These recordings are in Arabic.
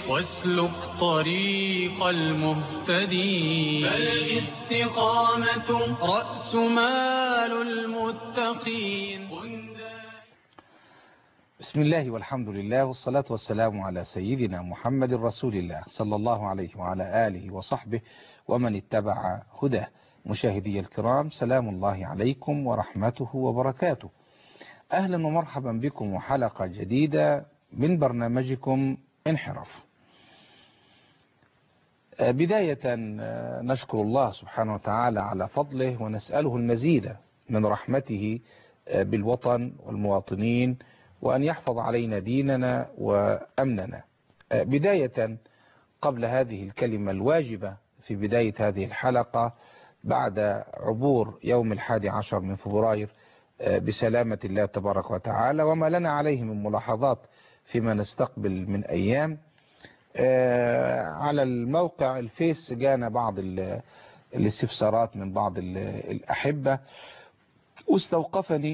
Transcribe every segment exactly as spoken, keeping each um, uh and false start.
واسلك طريق المهتدين فالاستقامة رأس مال المتقين. بسم الله والحمد لله والصلاة والسلام على سيدنا محمد رسول الله صلى الله عليه وعلى آله وصحبه ومن اتبع هداه. مشاهدي الكرام، سلام الله عليكم ورحمته وبركاته. أهلا ومرحبا بكم وحلقة جديدة من برنامجكم انحراف. بداية نشكر الله سبحانه وتعالى على فضله ونسأله المزيد من رحمته بالوطن والمواطنين، وأن يحفظ علينا ديننا وأمننا. بداية قبل هذه الكلمة الواجبة في بداية هذه الحلقة، بعد عبور يوم الحادي عشر من فبراير بسلامة الله تبارك وتعالى وما لنا عليه من ملاحظات فيما نستقبل من أيام، على الموقع الفيس جانا بعض الاستفسارات من بعض الأحبة، واستوقفني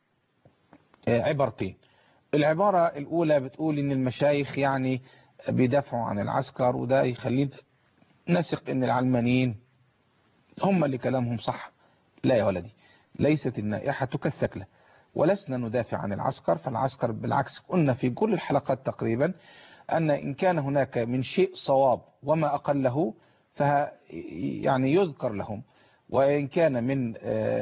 عبارتين. العبارة الأولى بتقول إن المشايخ يعني بيدافعوا عن العسكر، وده يخلينا نثق إن العلمانيين هم اللي كلامهم صح. لا يا ولدي، ليست النائحة كالثكلة، ولسنا ندافع عن العسكر. فالعسكر بالعكس، قلنا في كل الحلقات تقريبا أن إن كان هناك من شيء صواب وما أقله فه يعني يذكر لهم، وإن كان من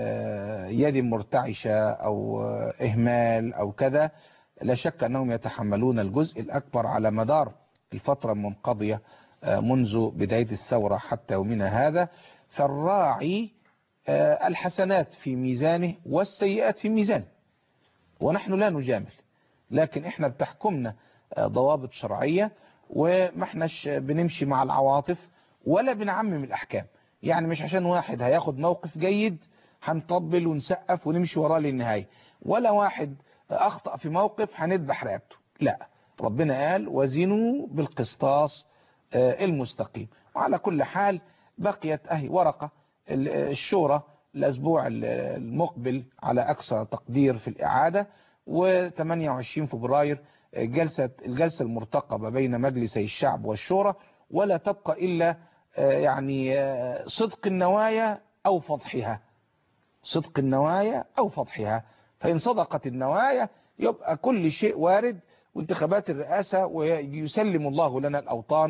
يد مرتعشة أو إهمال أو كذا لا شك أنهم يتحملون الجزء الأكبر على مدار الفترة المنقضية منذ بداية الثورة حتى يومنا هذا. فالراعي الحسنات في ميزانه والسيئات في ميزانه، ونحن لا نجامل، لكن احنا بتحكمنا ضوابط شرعية، وما احناش بنمشي مع العواطف ولا بنعمم الأحكام. يعني مش عشان واحد هياخد موقف جيد هنطبل ونسقف ونمشي وراه للنهاية، ولا واحد أخطأ في موقف هندبح رقبته. لا، ربنا قال وزنوا بالقسطاس المستقيم. وعلى كل حال بقيت أهي ورقة الشورى الأسبوع المقبل على أقصى تقدير في الإعادة، وثمانية وعشرين فبراير جلسة الجلسة المرتقبة بين مجلسي الشعب والشورى، ولا تبقى إلا يعني صدق النوايا أو فضحها، صدق النوايا أو فضحها. فإن صدقت النوايا يبقى كل شيء وارد، وانتخابات الرئاسة ويسلم الله لنا الأوطان،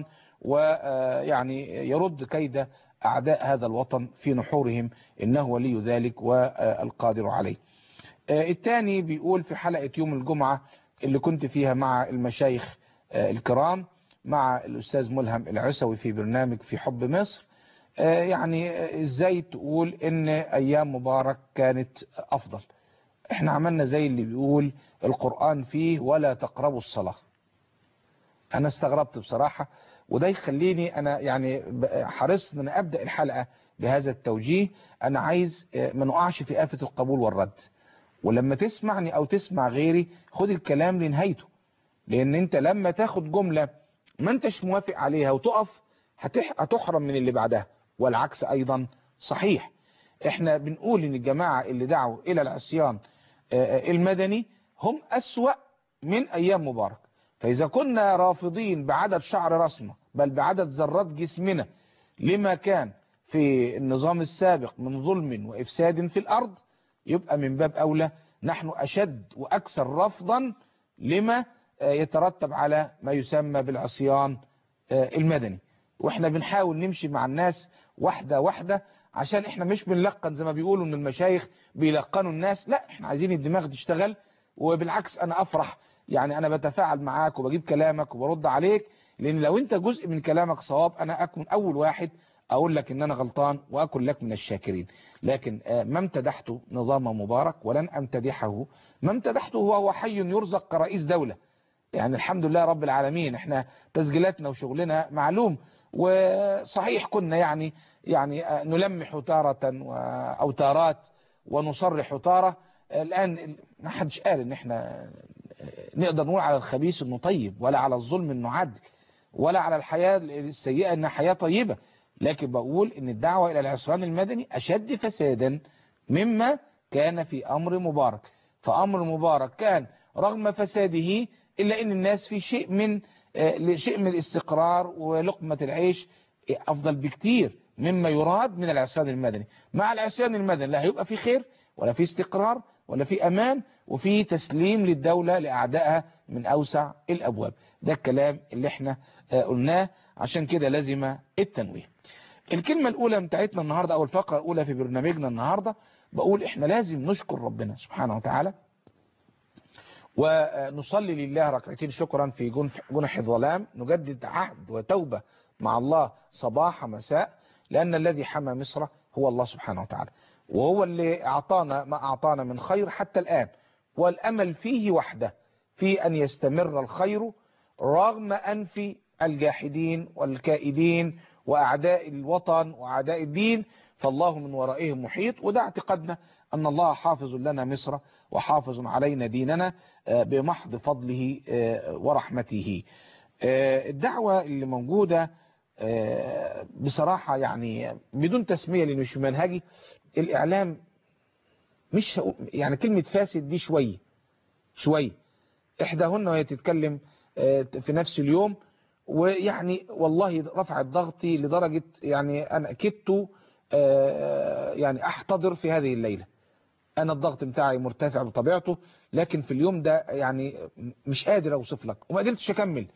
ويعني يرد كيد أعداء هذا الوطن في نحورهم، إنه ولي ذلك والقادر عليه. الثاني بيقول في حلقة يوم الجمعة اللي كنت فيها مع المشايخ الكرام مع الأستاذ ملهم العسوي في برنامج في حب مصر، يعني ازاي تقول ان ايام مبارك كانت افضل؟ احنا عملنا زي اللي بيقول القرآن فيه ولا تقربوا الصلاة. انا استغربت بصراحة، وده يخليني انا يعني حرصت ان انا ابدأ الحلقة بهذا التوجيه. انا عايز ما نقعش في آفة القبول والرد، ولما تسمعني او تسمع غيري خد الكلام لنهايته، لان انت لما تاخد جملة ما انتش موافق عليها وتقف هتحرم من اللي بعدها، والعكس ايضا صحيح. احنا بنقول ان الجماعة اللي دعوا الى العصيان المدني هم اسوأ من ايام مبارك. فاذا كنا رافضين بعدد شعر راسنا بل بعدد ذرات جسمنا لما كان في النظام السابق من ظلم وافساد في الارض، يبقى من باب اولى نحن اشد واكثر رفضا لما يترتب على ما يسمى بالعصيان المدني. واحنا بنحاول نمشي مع الناس واحدة واحدة، عشان احنا مش بنلقن زي ما بيقولوا ان المشايخ بيلقنوا الناس. لا، احنا عايزين الدماغ تشتغل، وبالعكس انا افرح يعني انا بتفاعل معاك وبجيب كلامك وبرد عليك، لان لو انت جزء من كلامك صواب انا اكون اول واحد اقول لك ان انا غلطان واكون لك من الشاكرين. لكن ما امتدحت نظام مبارك ولن امتدحه، ما امتدحته هو حي يرزق كرئيس دولة. يعني الحمد لله رب العالمين، احنا تسجيلاتنا وشغلنا معلوم، وصحيح كنا يعني يعني نلمح تارة او تارات ونصرح تارة. الان ما حدش قال ان احنا نقدر نقول على الخبيث انه طيب، ولا على الظلم انه عدل، ولا على الحياة السيئة انها حياة طيبة. لكن بقول ان الدعوة الى العصيان المدني اشد فسادا مما كان في امر مبارك. فامر مبارك كان رغم فساده الا ان الناس في شيء من لشيء من الاستقرار ولقمة العيش افضل بكتير مما يراد من العصيان المدني. مع العصيان المدني لا هيبقى في خير ولا في استقرار ولا في امان وفي تسليم للدولة لاعدائها من اوسع الابواب. ده الكلام اللي احنا قلناه، عشان كده لازم التنويه. الكلمة الاولى بتاعتنا النهاردة او الفقرة الاولى في برنامجنا النهاردة بقول احنا لازم نشكر ربنا سبحانه وتعالى ونصلي لله ركعتين شكرا في جنح الظلام، نجدد عهد وتوبة مع الله صباح مساء، لأن الذي حمى مصر هو الله سبحانه وتعالى، وهو اللي أعطانا ما أعطانا من خير حتى الآن، والأمل فيه وحده في أن يستمر الخير رغم أنف الجاحدين والكائدين وأعداء الوطن وأعداء الدين، فالله من ورائهم محيط. وده اعتقادنا أن الله حافظ لنا مصر وحافظ علينا ديننا بمحض فضله ورحمته. الدعوة اللي موجودة بصراحة يعني بدون تسمية لأنه مش منهجي، الإعلام مش يعني كلمة فاسد دي شوية شوية إحداهن وهي تتكلم في نفس اليوم، ويعني والله رفعت ضغطي لدرجة يعني أنا كدت يعني أحتضر في هذه الليلة. أنا الضغط بتاعي مرتفع بطبيعته، لكن في اليوم ده يعني مش قادر أوصف لك وما قدرتش أكمل.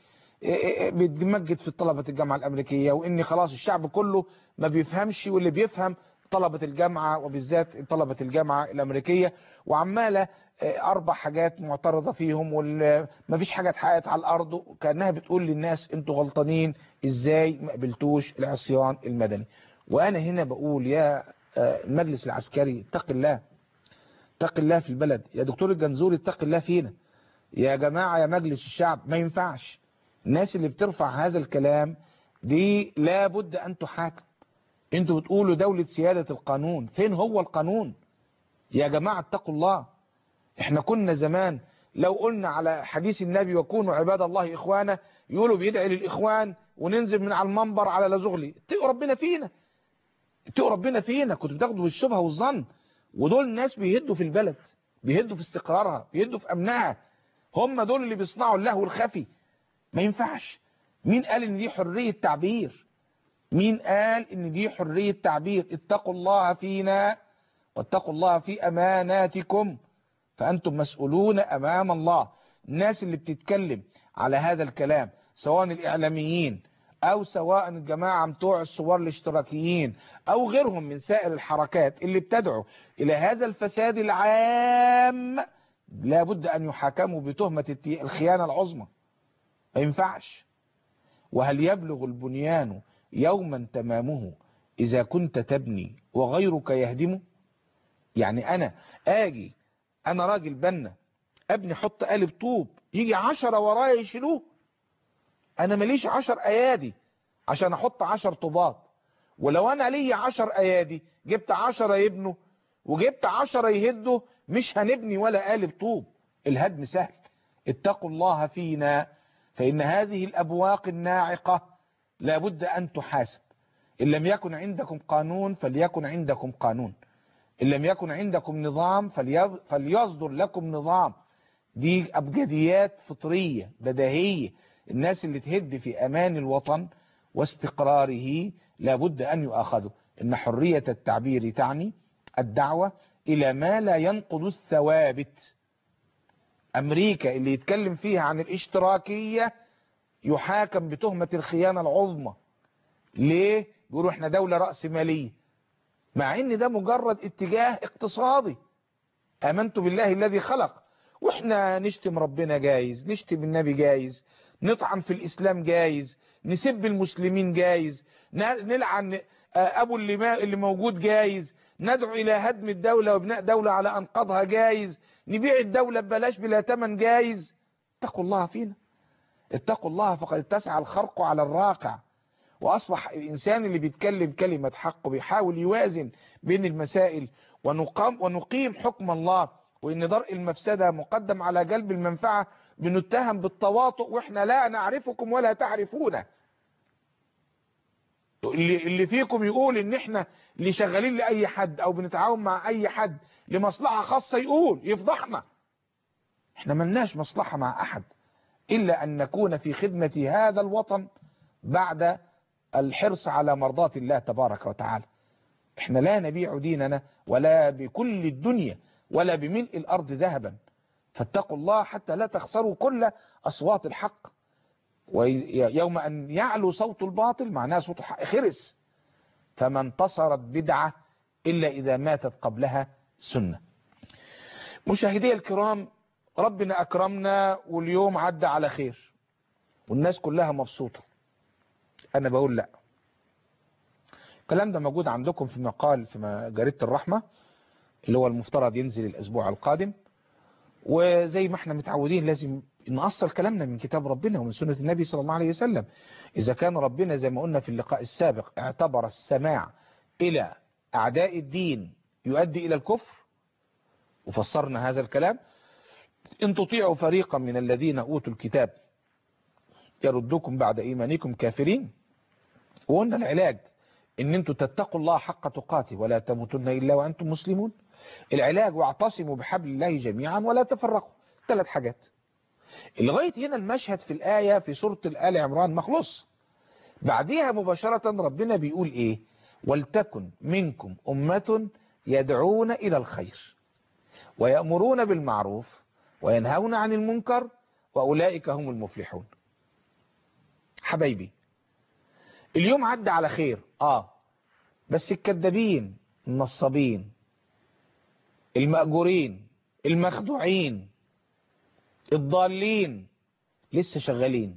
بتمجد في طلبة الجامعة الأمريكية وإني خلاص الشعب كله ما بيفهمش، واللي بيفهم طلبة الجامعة وبالذات طلبة الجامعة الأمريكية، وعمالة أربع حاجات معترضة فيهم وما فيش حاجة اتحققت على الأرض، كأنها بتقول للناس أنتوا غلطانين إزاي ما قبلتوش العصيان المدني. وأنا هنا بقول يا المجلس العسكري اتق الله، اتق الله في البلد. يا دكتور الجنزوري اتق الله فينا. يا جماعة يا مجلس الشعب ما ينفعش الناس اللي بترفع هذا الكلام دي لابد أن تحاكم. انتوا بتقولوا دولة سيادة القانون، فين هو القانون يا جماعة؟ اتقوا الله. احنا كنا زمان لو قلنا على حديث النبي وكونوا عباد الله إخوانا، يقولوا بيدعي للإخوان وننزل من على المنبر على لزغلي. اتقوا ربنا فينا، اتقوا ربنا فينا. كنتوا بتاخدوا بالشبهة والظن، ودول الناس بيهدوا في البلد، بيهدوا في استقرارها، بيهدوا في أمنها. هم دول اللي بيصنعوا اللهو الخفي. ما ينفعش. مين قال ان دي حرية تعبير؟ مين قال ان دي حرية تعبير؟ اتقوا الله فينا واتقوا الله في اماناتكم فانتم مسؤولون امام الله. الناس اللي بتتكلم على هذا الكلام سواء الاعلاميين او سواء الجماعة بتوع الثوار الاشتراكيين او غيرهم من سائر الحركات اللي بتدعو الى هذا الفساد العام، لابد ان يحاكموا بتهمة الخيانة العظمى. ما ينفعش. وهل يبلغ البنيان يوما تمامه إذا كنت تبني وغيرك يهدمه؟ يعني أنا آجي أنا راجل بنا أبني حط قالب طوب يجي عشرة ورايا يشيلوه. أنا ماليش عشر أيادي عشان أحط عشر طوبات، ولو أنا لي عشر أيادي جبت عشرة يبنوا وجبت عشرة يهدوا مش هنبني ولا قالب طوب. الهدم سهل. اتقوا الله فينا فإن هذه الأبواق الناعقة لابد أن تحاسب. إن لم يكن عندكم قانون فليكن عندكم قانون، إن لم يكن عندكم نظام فليصدر لكم نظام. دي أبجديات فطرية بديهية. الناس اللي تهد في أمان الوطن واستقراره لابد أن يؤاخذوا. إن حرية التعبير تعني الدعوة إلى ما لا ينقض الثوابت. أمريكا اللي يتكلم فيها عن الاشتراكية يحاكم بتهمة الخيانة العظمى. ليه؟ يقولوا احنا دولة رأس مالية، مع ان ده مجرد اتجاه اقتصادي. آمنت بالله الذي خلق. واحنا نشتم ربنا جايز، نشتم النبي جايز، نطعن في الإسلام جايز، نسب المسلمين جايز، نلعن أبو اللي, اللي موجود جايز، ندعو إلى هدم الدولة وبناء دولة على أنقاضها جايز، نبيع الدولة ببلاش بلا ثمن جايز. اتقوا الله فينا. اتقوا الله فقد اتسع الخرق على الراقع. وأصبح الإنسان اللي بيتكلم كلمة حق بيحاول يوازن بين المسائل ونقام ونقيم حكم الله، وإن درء المفسدة مقدم على جلب المنفعة. بنتهم بالتواطؤ وإحنا لا نعرفكم ولا تعرفونا. اللي, اللي فيكم يقول إن إحنا اللي شغالين لأي حد أو بنتعاون مع أي حد لمصلحة خاصة يقول يفضحنا. إحنا ملناش مصلحة مع أحد. إلا أن نكون في خدمة هذا الوطن بعد الحرص على مرضاة الله تبارك وتعالى. احنا لا نبيع ديننا ولا بكل الدنيا ولا بملء الأرض ذهبا، فاتقوا الله حتى لا تخسروا كل أصوات الحق. ويوم أن يعلو صوت الباطل معناه صوت الحق خرس، فما انتصرت بدعة إلا إذا ماتت قبلها سنة. مشاهدي الكرام، ربنا أكرمنا واليوم عدى على خير والناس كلها مبسوطة. أنا بقول لا، الكلام ده موجود عندكم في مقال في جريدة الرحمة اللي هو المفترض ينزل الأسبوع القادم، وزي ما احنا متعودين لازم نأصل كلامنا من كتاب ربنا ومن سنة النبي صلى الله عليه وسلم. إذا كان ربنا زي ما قلنا في اللقاء السابق اعتبر السماع إلى أعداء الدين يؤدي إلى الكفر، وفسرنا هذا الكلام، إن تطيعوا فريقا من الذين أوتوا الكتاب يردوكم بعد إيمانكم كافرين. وقلنا العلاج إن أنتم تتقوا الله حق تقاته ولا تموتن إلا وأنتم مسلمون. العلاج واعتصموا بحبل الله جميعا ولا تفرقوا. ثلاث حاجات. لغاية هنا المشهد في الآية في سورة آل عمران مخلص. بعديها مباشرة ربنا بيقول إيه؟ ولتكن منكم أمة يدعون إلى الخير ويأمرون بالمعروف وينهون عن المنكر وأولئك هم المفلحون. حبايبي، اليوم عدى على خير آه بس الكذابين، النصابين، المأجورين، المخدوعين، الضالين لسه شغالين.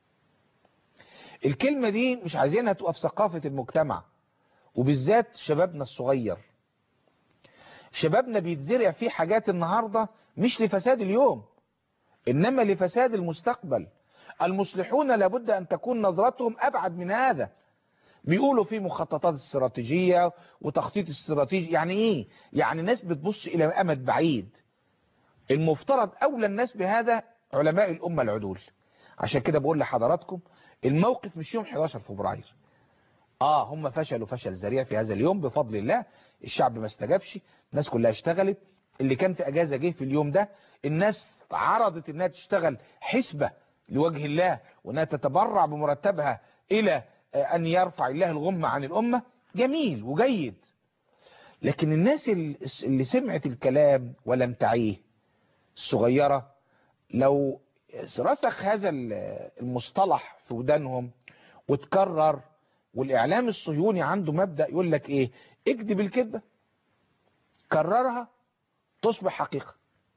الكلمة دي مش عايزينها تبقى في ثقافة المجتمع، وبالذات شبابنا الصغير. شبابنا بيتزرع فيه حاجات النهاردة مش لفساد اليوم إنما لفساد المستقبل. المصلحون لابد أن تكون نظرتهم أبعد من هذا. بيقولوا في مخططات استراتيجية وتخطيط استراتيجي. يعني إيه؟ يعني ناس بتبص إلى أمد بعيد. المفترض أولى الناس بهذا علماء الأمة العدول. عشان كده بقول لحضراتكم الموقف مش يوم حداشر فبراير. آه هم فشلوا فشل ذريع في هذا اليوم بفضل الله. الشعب ما استجابش، الناس كلها اشتغلت. اللي كان في أجازة جه في اليوم ده. الناس عرضت انها تشتغل حسبة لوجه الله وانها تتبرع بمرتبها إلى أن يرفع الله الغمة عن الأمة. جميل وجيد. لكن الناس اللي سمعت الكلام ولم تعيه الصغيرة، لو رسخ هذا المصطلح في ودانهم وتكرر، والإعلام الصهيوني عنده مبدأ يقول لك إيه؟ اكذب الكذبة، كررها تصبح حقيقة.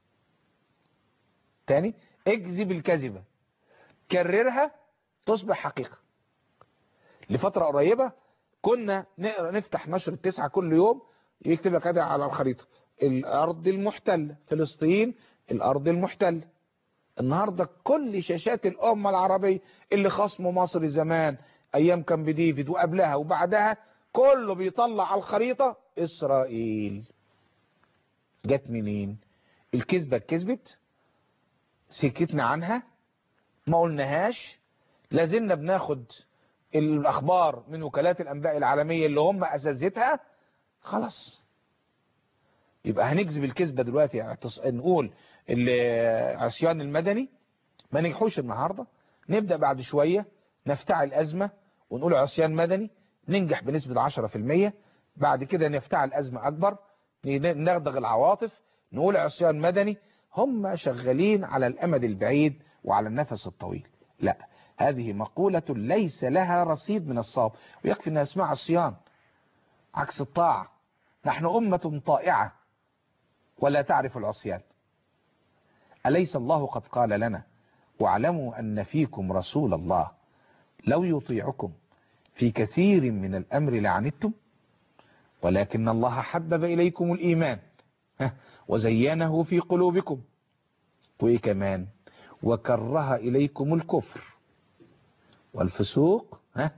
تاني، اكذب الكذبة، كررها تصبح حقيقة. لفترة قريبة كنا نقرأ نفتح نشر التسعة كل يوم يكتب لك هذا على الخريطة: الأرض المحتلة، فلسطين الأرض المحتلة. النهاردة كل شاشات الأمة العربية اللي خصموا مصر زمان أيام كامب ديفيد وقبلها وبعدها كله بيطلع على الخريطة إسرائيل. جت منين؟ الكذبة اتكذبت، سكتنا عنها، ما قلناهاش، لازلنا بناخد الأخبار من وكالات الأنباء العالمية اللي هم أساتذتها. خلاص يبقى هنكذب الكذبة دلوقتي. نقول العصيان المدني ما نجحوش النهاردة، نبدأ بعد شوية نفتعل أزمة ونقول عصيان مدني ننجح بنسبة عشرة في المية. بعد كده نفتعل أزمة أكبر نغدغ العواطف نقول عصيان مدني. هم شغالين على الأمد البعيد وعلى النفس الطويل. لا، هذه مقولة ليس لها رصيد من الصواب، ويكفي أنها اسمها عصيان عكس الطاعة. نحن أمة طائعة ولا تعرف العصيان. أليس الله قد قال لنا: واعلموا أن فيكم رسول الله لو يطيعكم في كثير من الأمر لعنتم ولكن الله حبب إليكم الإيمان وزينه في قلوبكم وإيه كمان وكره إليكم الكفر والفسوق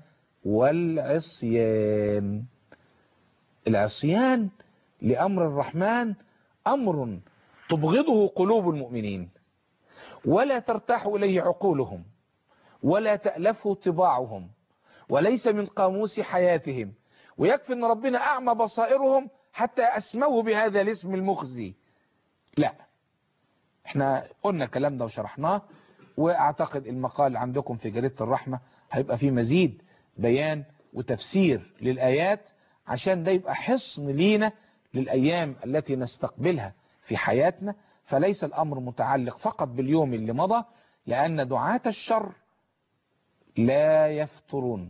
والعصيان. العصيان لأمر الرحمن أمر تبغضه قلوب المؤمنين ولا ترتاح إليه عقولهم ولا تألفه طباعهم وليس من قاموس حياتهم. ويكفي أن ربنا أعمى بصائرهم حتى أسموه بهذا الاسم المخزي. لا، احنا قلنا الكلام ده وشرحناه واعتقد المقال عندكم في جريدة الرحمة هيبقى فيه مزيد بيان وتفسير للآيات، عشان ده يبقى حصن لينا للأيام التي نستقبلها في حياتنا. فليس الأمر متعلق فقط باليوم اللي مضى، لأن دعاة الشر لا يفترون،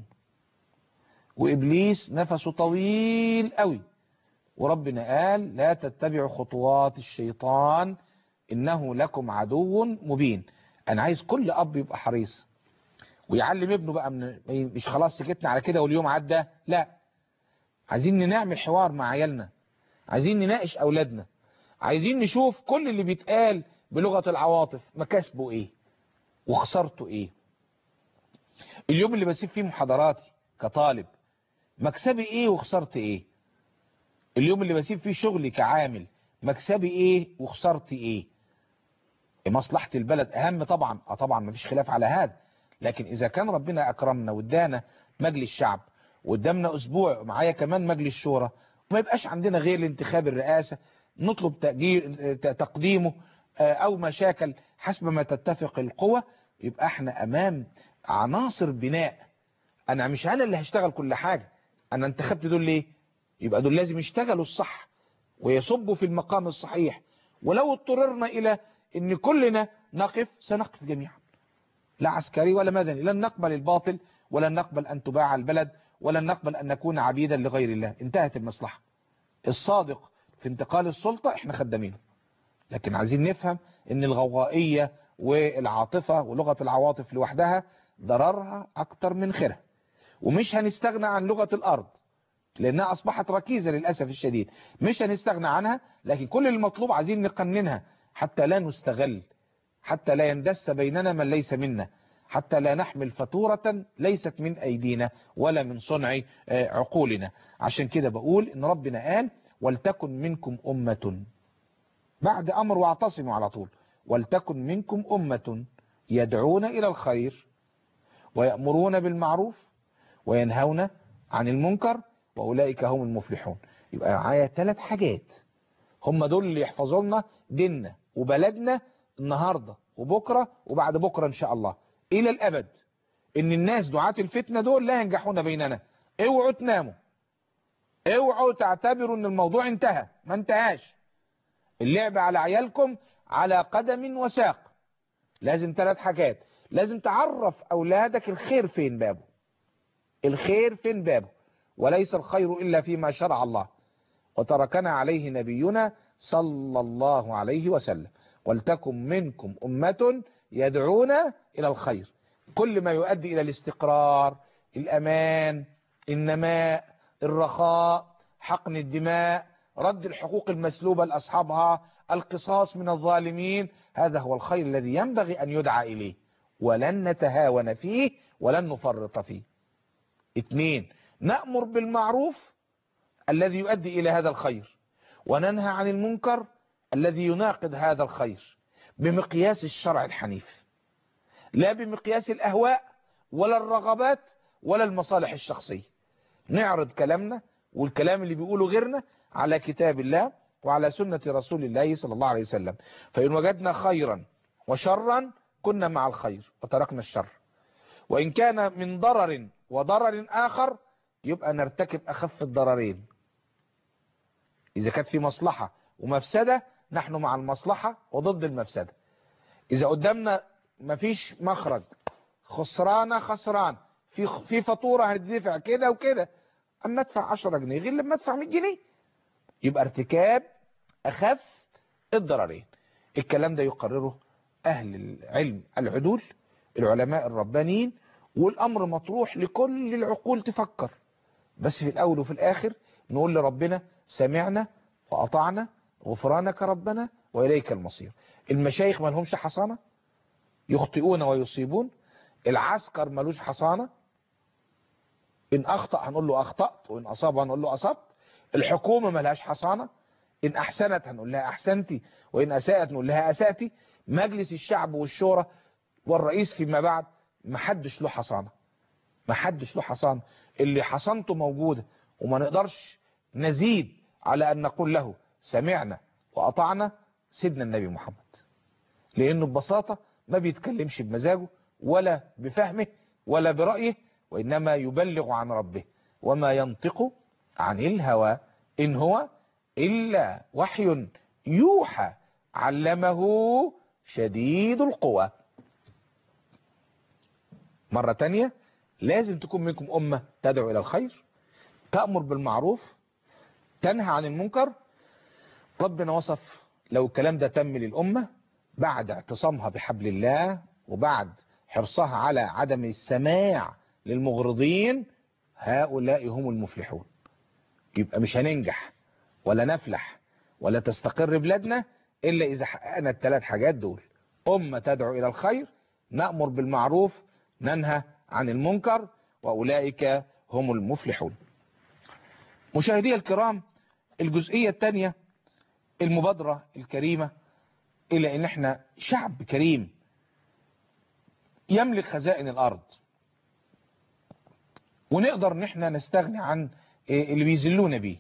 وإبليس نفسه طويل قوي، وربنا قال لا تتبعوا خطوات الشيطان إنه لكم عدو مبين. أنا عايز كل أب يبقى حريص ويعلم ابنه بقى، من مش خلاص سكتنا على كده واليوم عدى، لا، عايزين نعمل حوار مع عيالنا، عايزين نناقش أولادنا، عايزين نشوف كل اللي بيتقال بلغة العواطف مكاسبه إيه وخسارته إيه. اليوم اللي بسيب فيه محاضراتي كطالب مكسبي إيه وخسارتي إيه. اليوم اللي بسيب فيه شغلي كعامل مكسبي إيه وخسارتي إيه. مصلحة البلد أهم طبعا، اه طبعا مفيش خلاف على هذا، لكن إذا كان ربنا أكرمنا وادانا مجلس شعب وقدامنا أسبوع معايا كمان مجلس شورى، وما يبقاش عندنا غير الانتخاب الرئاسة نطلب تأجيل تقديمه أو مشاكل حسب ما تتفق القوى، يبقى احنا أمام عناصر بناء. أنا مش أنا اللي هشتغل كل حاجة، أنا انتخبت دول ليه؟ يبقى دول لازم يشتغلوا الصح ويصبوا في المقام الصحيح. ولو اضطررنا إلى ان كلنا نقف سنقف جميعا، لا عسكري ولا مدني، لن نقبل الباطل ولن نقبل ان تباع البلد ولن نقبل ان نكون عبيدا لغير الله. انتهت المصلحة. الصادق في انتقال السلطة احنا خدامينه، لكن عايزين نفهم ان الغوائية والعاطفة ولغة العواطف لوحدها ضررها اكتر من خيرها، ومش هنستغنى عن لغة الارض لانها اصبحت ركيزة للأسف الشديد، مش هنستغنى عنها، لكن كل المطلوب عايزين نقننها حتى لا نستغل، حتى لا يندس بيننا من ليس منا، حتى لا نحمل فاتورة ليست من أيدينا ولا من صنع عقولنا. عشان كده بقول إن ربنا قال ولتكن منكم أمة، بعد أمر واعتصموا على طول، ولتكن منكم أمة يدعون إلى الخير ويأمرون بالمعروف وينهون عن المنكر وأولئك هم المفلحون. يبقى معايا ثلاث حاجات هم دول اللي يحفظوا لنا ديننا وبلدنا النهاردة وبكرة وبعد بكرة إن شاء الله إلى الأبد. إن الناس دعاة الفتنة دول لا ينجحون بيننا. اوعوا تناموا، اوعوا تعتبروا إن الموضوع انتهى، ما انتهاش. اللعب على عيالكم على قدم وساق. لازم ثلاث حاجات، لازم تعرف أولادك الخير فين بابه، الخير فين بابه، وليس الخير إلا فيما شرع الله وتركنا عليه نبينا صلى الله عليه وسلم. ولتكن منكم أمة يدعون إلى الخير، كل ما يؤدي إلى الاستقرار، الأمان، النماء، الرخاء، حقن الدماء، رد الحقوق المسلوبة لأصحابها، القصاص من الظالمين، هذا هو الخير الذي ينبغي أن يدعى إليه، ولن نتهاون فيه ولن نفرط فيه. اثنين، نأمر بالمعروف الذي يؤدي إلى هذا الخير، وننهى عن المنكر الذي يناقض هذا الخير بمقياس الشرع الحنيف، لا بمقياس الأهواء ولا الرغبات ولا المصالح الشخصية. نعرض كلامنا والكلام اللي بيقوله غيرنا على كتاب الله وعلى سنة رسول الله صلى الله عليه وسلم. فإن وجدنا خيرا وشرا كنا مع الخير وتركنا الشر، وإن كان من ضرر وضرر آخر يبقى نرتكب أخف الضررين. إذا كانت في مصلحة ومفسدة نحن مع المصلحة وضد المفسدة. إذا قدامنا مفيش مخرج، خسرانة خسران، في في فاتورة هتدفع كده وكده، أما ادفع عشرة جنيه غير لما ادفع مية جنيه، يبقى ارتكاب أخف الضررين. الكلام ده يقرره أهل العلم العدول، العلماء الربانيين، والأمر مطروح لكل العقول تفكر. بس في الأول وفي الآخر نقول لربنا سمعنا وأطعنا غفرانك ربنا وإليك المصير. المشايخ ما لهمش حصانة، يخطئون ويصيبون. العسكر ملوش حصانة، إن أخطأ هنقول له أخطأت، وإن أصاب هنقول له أصبت. الحكومة ملهاش حصانة، إن أحسنت هنقول لها أحسنتي، وإن أساءت نقول لها أسأتي. مجلس الشعب والشورى والرئيس فيما بعد محدش له حصانة، محدش له حصانة. اللي حصانته موجودة وما نقدرش نزيد على أن نقول له سمعنا وأطعنا سيدنا النبي محمد، لأنه ببساطة ما بيتكلمش بمزاجه ولا بفهمه ولا برأيه، وإنما يبلغ عن ربه، وما ينطق عن الهوى إن هو إلا وحي يوحى علمه شديد القوى. مرة تانية، لازم تكون منكم أمة تدعو إلى الخير، تأمر بالمعروف، تنهى عن المنكر. ربنا وصف لو الكلام ده تم للأمة بعد اعتصامها بحبل الله وبعد حرصها على عدم السماع للمغرضين، هؤلاء هم المفلحون. يبقى مش هننجح ولا نفلح ولا تستقر بلادنا إلا إذا حققنا الثلاث حاجات دول: أمة تدعو إلى الخير، نأمر بالمعروف، ننهى عن المنكر، وأولئك هم المفلحون. مشاهدي الكرام، الجزئية الثانية، المبادرة الكريمة إلى إن احنا شعب كريم يملك خزائن الأرض، ونقدر ان احنا نستغني عن اللي بيذلونا بيه.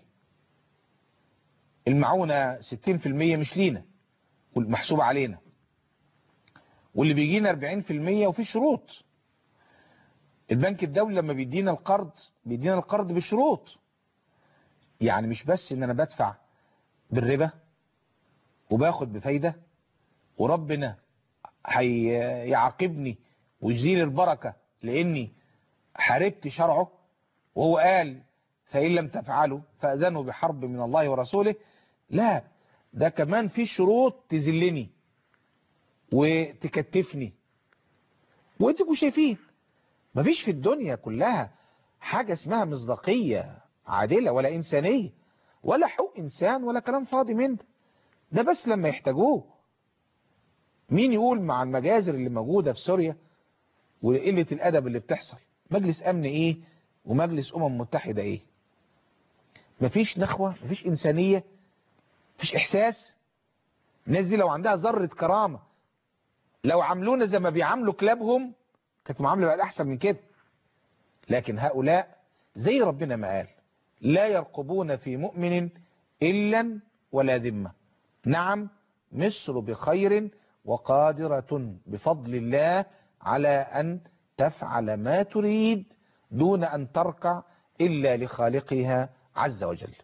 المعونة ستين في المية مش لينا والمحسوب علينا، واللي بيجينا أربعين في المية وفي شروط. البنك الدولي لما بيدينا القرض بيدينا القرض بشروط، يعني مش بس ان انا بدفع بالربا وباخد بفايدة وربنا هيعاقبني ويزيل البركة لاني حاربت شرعه، وهو قال فإن لم تفعلوا فأذنوا بحرب من الله ورسوله. لا، ده كمان في شروط تذلني وتكتفني. وانتوا شايفين مفيش في الدنيا كلها حاجة اسمها مصداقية عادلة ولا إنسانية ولا حقوق إنسان ولا كلام فاضي من ده. ده بس لما يحتاجوه. مين يقول مع المجازر اللي موجودة في سوريا وقلة الأدب اللي بتحصل، مجلس أمن إيه ومجلس أمم متحدة إيه؟ مفيش نخوة، مفيش إنسانية، مفيش إحساس. الناس دي لو عندها ذرة كرامة، لو عملونا زي ما بيعاملوا كلابهم، كانت معاملة بقى أحسن من كده. لكن هؤلاء زي ربنا ما قال: لا يرقبون في مؤمن إلا ولا ذمة. نعم، مصر بخير وقادرة بفضل الله على أن تفعل ما تريد دون أن تركع إلا لخالقها عز وجل.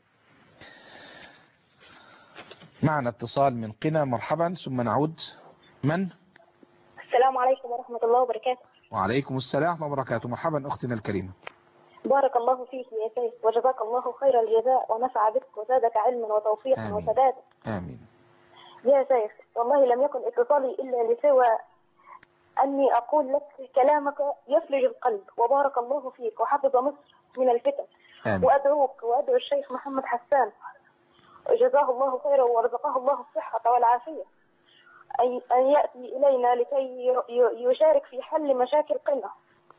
معنا اتصال من قنا. مرحبا، ثم نعود. من؟ السلام عليكم ورحمة الله وبركاته. وعليكم السلام ورحمة الله وبركاته. مرحبا أختنا الكريمة. بارك الله فيك يا سيد وجزاك الله خير الجزاء ونفع بك وزادك علما وتوفيقا وسدادا. آمين. يا شيخ، والله لم يكن اتصالي إلا لسوى أني أقول لك كلامك يفلج القلب، وبارك الله فيك وحفظ مصر من الفتن. آمين. وأدعوك وأدعو الشيخ محمد حسان جزاه الله خيرا ورزقه الله الصحة والعافية أن يأتي إلينا لكي يشارك في حل مشاكل قنا،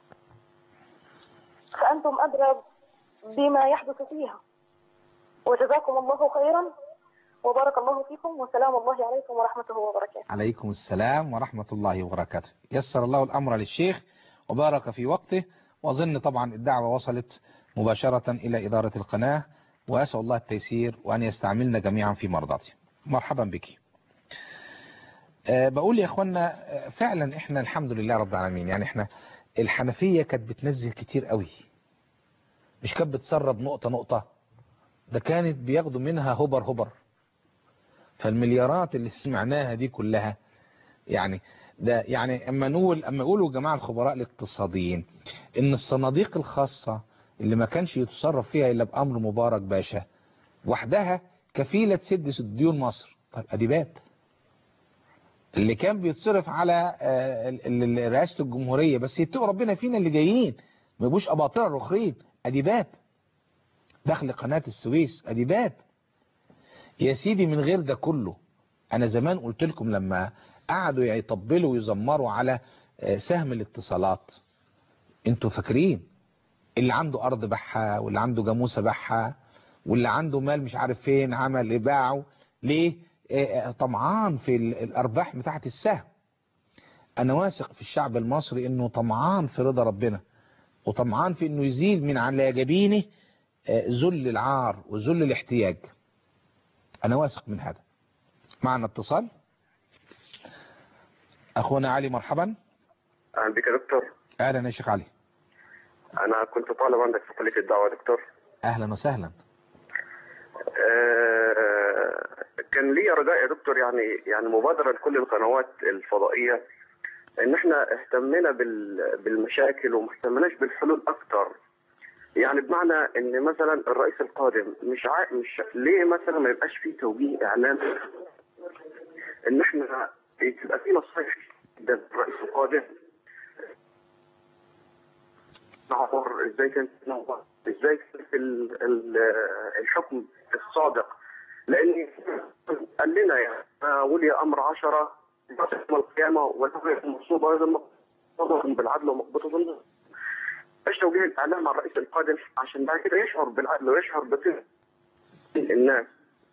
فأنتم أدرى بما يحدث فيها. وجزاكم الله خيرا وبارك الله فيكم، وسلام الله عليكم ورحمته وبركاته. عليكم السلام ورحمة الله وبركاته. يسر الله الأمر للشيخ وبارك في وقته، وأظن طبعا الدعوة وصلت مباشرة إلى إدارة القناة، وأسأل الله التيسير وأن يستعملنا جميعا في مرضاته. مرحبا بك. أه بقول يا أخوانا، فعلا إحنا الحمد لله رب العالمين، يعني إحنا الحنفية كانت بتنزل كتير قوي، مش كانت بتسرب نقطة نقطة، ده كانت بياخدوا منها هبر هبر. فالمليارات اللي سمعناها دي كلها، يعني ده يعني اما نقول اما يقولوا جماعه الخبراء الاقتصاديين ان الصناديق الخاصه اللي ما كانش يتصرف فيها الا بامر مبارك باشا وحدها كفيله تسد ديون مصر. طيب ادي باب اللي كان بيتصرف على رئاسه الجمهوريه، بس يتقوا ربنا فينا اللي جايين ما يبقوش اباطره رخرين. ادي باب دخل قناه السويس، ادي باب يا سيدي. من غير ده كله، انا زمان قلت لكم لما قعدوا يطبلوا ويزمروا على سهم الاتصالات، انتوا فاكرين اللي عنده ارض بحها واللي عنده جاموسه بحها واللي عنده مال مش عارف فين عمل باعه ليه؟ طمعان في الارباح بتاعه السهم. انا واثق في الشعب المصري انه طمعان في رضا ربنا، وطمعان في انه يزيل من على جبينه ذل العار وذل الاحتياج. انا واثق من هذا. معنا اتصال. اخونا علي مرحبا. اهلا بك يا دكتور. اهلا يا شيخ علي. انا كنت طالب عندك في كليه الدعوه يا دكتور. اهلا وسهلا. آه كان لي رجاء يا دكتور، يعني يعني مبادره لكل القنوات الفضائيه ان احنا اهتمينا بالمشاكل وما اهتمناش بالحلول اكتر. يعني بمعنى ان مثلا الرئيس القادم مش عا... مش ليه مثلا ما يبقاش فيه توجيه اعلامي ان احنا تبقى في نصائح ده الرئيس القادم نعبر ازاي كان ازاي كان في الحكم الصادق، لان قال لنا يعني ولي امر عشره يوم القيامه وتغير المصوبه ايضا بالعدل ومقبوضه. ايش توجيه الاعلام على الرئيس القادم عشان بعد كده يشعر بالعدل ويشعر بكل الناس.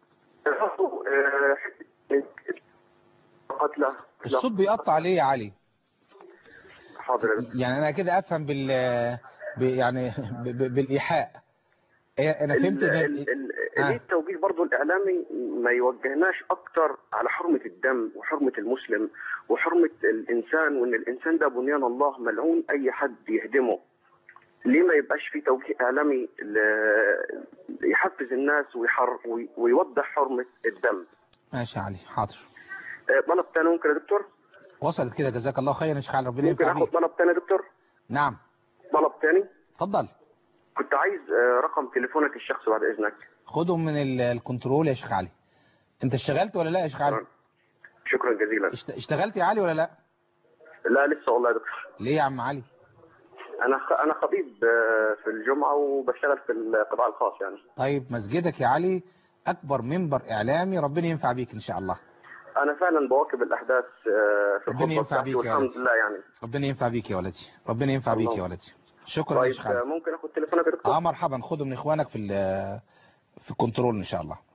قتله الصوت بيقطع ليه يا علي؟ حاضر. يعني انا كده افهم بال ب... يعني ب... ب... بالايحاء. انا فهمت ان ال... ال... آه. التوجيه برضه الاعلامي ما يوجهناش اكتر على حرمه الدم وحرمه المسلم وحرمه الانسان، وان الانسان ده بنيان الله ملعون اي حد يهدمه. ليه ما يبقاش في توجيه اعلامي ل... يحفز الناس ويحر... ويوضح حرمه الدم؟ ماشي يا علي، حاضر. طلب ثاني ممكن يا دكتور؟ وصلت كده، جزاك الله خيرا يا شيخ علي، ربنا ينفع بيك. ممكن اخد طلب ثاني يا دكتور؟ نعم. طلب ثاني؟ اتفضل. كنت عايز رقم تليفونك الشخصي بعد اذنك. خدهم من الكنترول يا شيخ علي. انت اشتغلت ولا لا يا شيخ علي؟ شكرا جزيلا. اشتغلت يا علي ولا لا؟ لا لسه والله يا دكتور. ليه يا عم علي؟ انا خ... انا خطيب في الجمعه وبشتغل في القطاع الخاص يعني. طيب مسجدك يا علي اكبر منبر اعلامي، ربنا ينفع بيك ان شاء الله. انا فعلا بواكب الاحداث في الخطبه بتاعتي والحمد لله يعني. ربنا ينفع بيك يا ولدي، ربنا ينفع بيك يا ولدي. شكرا طيب يا شيخ علي. ممكن اخد تليفونك يا دكتور؟ اه مرحبا، خده من اخوانك في في الكنترول ان شاء الله.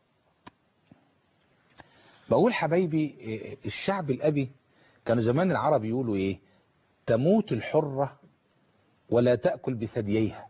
بقول حبايبي، الشعب الابي كانوا زمان العرب يقولوا ايه؟ تموت الحرة ولا تأكل بثدييها.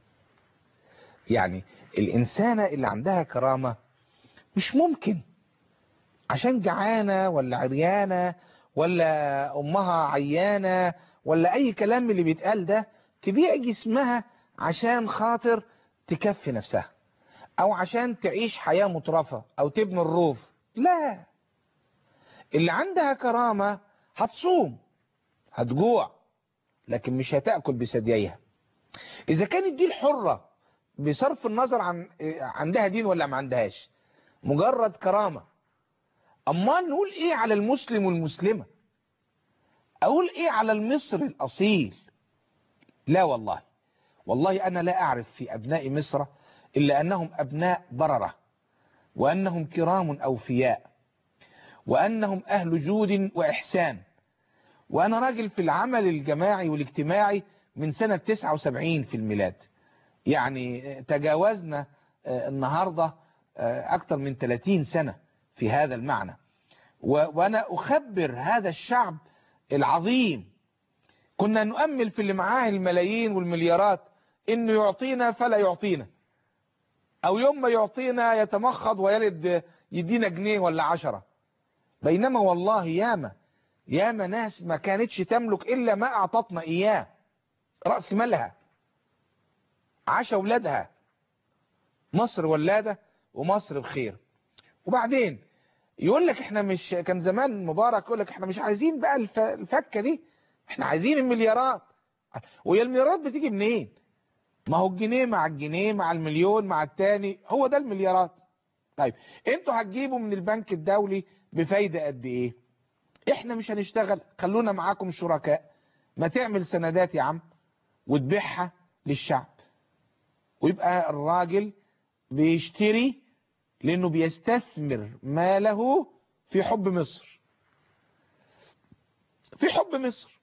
يعني الإنسانة اللي عندها كرامة مش ممكن عشان جعانة ولا عريانة ولا أمها عيانة ولا أي كلام اللي بيتقال ده تبيع جسمها عشان خاطر تكفي نفسها أو عشان تعيش حياة مترفة أو تبني الروف. لا، اللي عندها كرامة هتصوم هتجوع لكن مش هتأكل بثدييها. إذا كانت دي الحرة بصرف النظر عن عندها دين ولا ما عندهاش، مجرد كرامة، أما نقول إيه على المسلم والمسلمة؟ أقول إيه على المصري الأصيل؟ لا والله، والله أنا لا أعرف في أبناء مصر إلا أنهم أبناء بررة، وأنهم كرام أوفياء، وأنهم أهل جود وإحسان. وأنا راجل في العمل الجماعي والاجتماعي من سنة تسعة وسبعين في الميلاد، يعني تجاوزنا النهاردة أكثر من ثلاثين سنة في هذا المعنى. وأنا أخبر هذا الشعب العظيم، كنا نؤمل في اللي معاه الملايين والمليارات إنه يعطينا فلا يعطينا، أو يوم ما يعطينا يتمخض ويلد يدينا جنيه ولا عشرة. بينما والله ياما ياما ناس ما كانتش تملك إلا ما أعطتنا إياه، رأس مالها، عشا ولادها. مصر ولادة ومصر بخير. وبعدين يقول لك احنا مش، كان زمان مبارك يقول لك احنا مش عايزين بقى الفكة دي، احنا عايزين المليارات. وهي المليارات بتيجي منين؟ ما هو الجنيه مع الجنيه مع المليون مع التاني، هو ده المليارات. طيب انتوا هتجيبوا من البنك الدولي بفايدة قد ايه؟ احنا مش هنشتغل، خلونا معاكم شركاء. ما تعمل سندات يا عم وتبيعها للشعب، ويبقى الراجل بيشتري لانه بيستثمر ماله في حب مصر، في حب مصر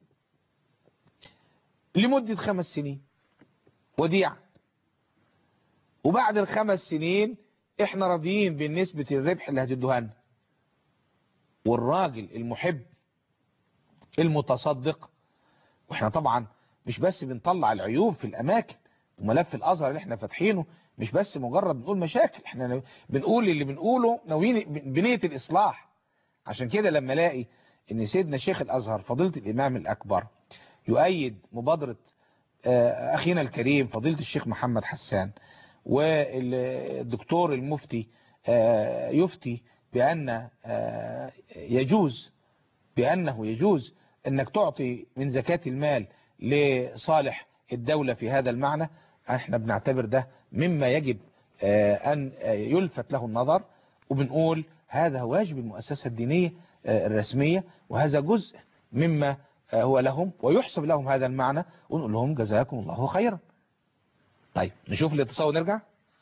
لمدة خمس سنين وديعة. وبعد الخمس سنين احنا راضيين بالنسبة الربح اللي هتدوها لنا. والراجل المحب المتصدق، واحنا طبعا مش بس بنطلع العيوب في الاماكن، وملف الازهر اللي احنا فاتحينه مش بس مجرد بنقول مشاكل، احنا بنقول اللي بنقوله ناويين بنية الاصلاح. عشان كده لما الاقي ان سيدنا شيخ الازهر فضيلة الامام الاكبر يؤيد مبادرة اخينا الكريم فضيلة الشيخ محمد حسان، والدكتور المفتي يفتي بأن يجوز بأنه يجوز أنك تعطي من زكاة المال لصالح الدولة في هذا المعنى، احنا بنعتبر ده مما يجب أن يلفت له النظر، وبنقول هذا واجب المؤسسة الدينية الرسمية، وهذا جزء مما هو لهم ويحسب لهم هذا المعنى، ونقول لهم جزاكم الله خيرا. طيب نشوف الاتصال ونرجع.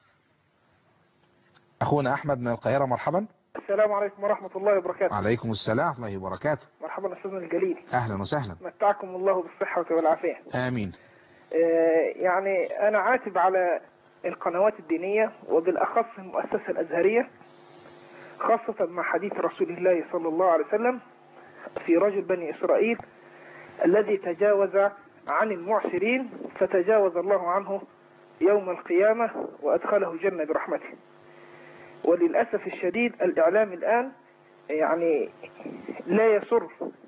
أخونا أحمد من القاهرة، مرحبا. السلام عليكم ورحمة الله وبركاته. وعليكم السلام ورحمة الله وبركاته. مرحبا أستاذنا الجليل. أهلا وسهلا. متعكم الله بالصحة والعافية. آمين. آه يعني أنا عاتب على القنوات الدينية وبالأخص المؤسسة الأزهرية، خاصة مع حديث رسول الله صلى الله عليه وسلم في رجل بني إسرائيل الذي تجاوز عن المعسرين فتجاوز الله عنه يوم القيامة وأدخله الجنة برحمته. وللأسف الشديد الإعلام الآن يعني لا يسر.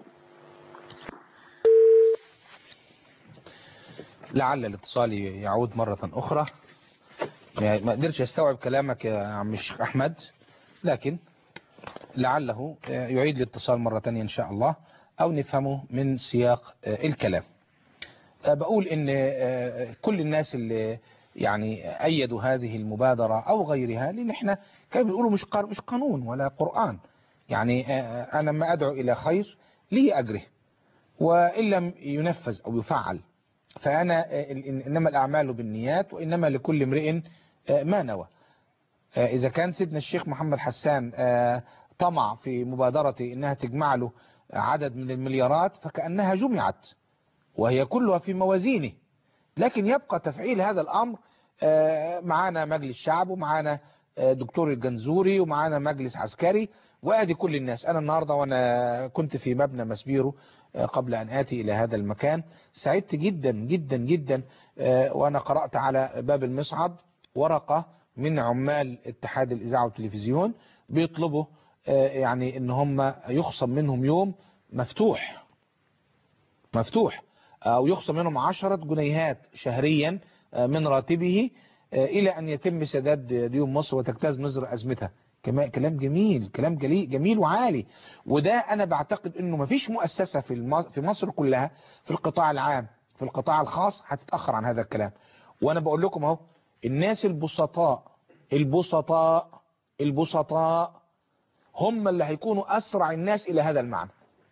لعل الاتصال يعود مرة أخرى. ما قدرتش استوعب كلامك يا عم الشيخ أحمد، لكن لعله يعيد الاتصال مرة تانية إن شاء الله، أو نفهمه من سياق الكلام. بقول إن كل الناس اللي يعني أيدوا هذه المبادرة أو غيرها، لأن احنا كانوا بيقولوا مش مش قانون ولا قرآن، يعني أنا ما أدعو إلى خير لي أجره، وإن لم ينفذ أو يفعل فأنا إنما الأعمال بالنيات وإنما لكل امرئ ما نوى. إذا كان سيدنا الشيخ محمد حسان طمع في مبادرة إنها تجمع له عدد من المليارات فكأنها جمعت وهي كلها في موازينه، لكن يبقى تفعيل هذا الأمر. معانا مجلس شعب، ومعانا دكتور الجنزوري، ومعانا مجلس عسكري، وادي كل الناس. أنا النهاردة وأنا كنت في مبنى مسبيرو قبل أن آتي إلى هذا المكان سعدت جدا جدا جدا، وأنا قرأت على باب المصعد ورقة من عمال اتحاد الإذاعة والتلفزيون بيطلبوا يعني إن هم يخصم منهم يوم مفتوح مفتوح أو يخصم منهم عشرة جنيهات شهريا من راتبه إلى أن يتم سداد ديون مصر وتجتاز مصر أزمتها. كلام جميل، كلام جميل وعالي. وده أنا بعتقد أنه مفيش مؤسسة في مصر كلها في القطاع العام في القطاع الخاص هتتأخر عن هذا الكلام. وأنا بقول لكم اهو، الناس البسطاء البسطاء البسطاء هم اللي هيكونوا أسرع الناس إلى هذا المعنى،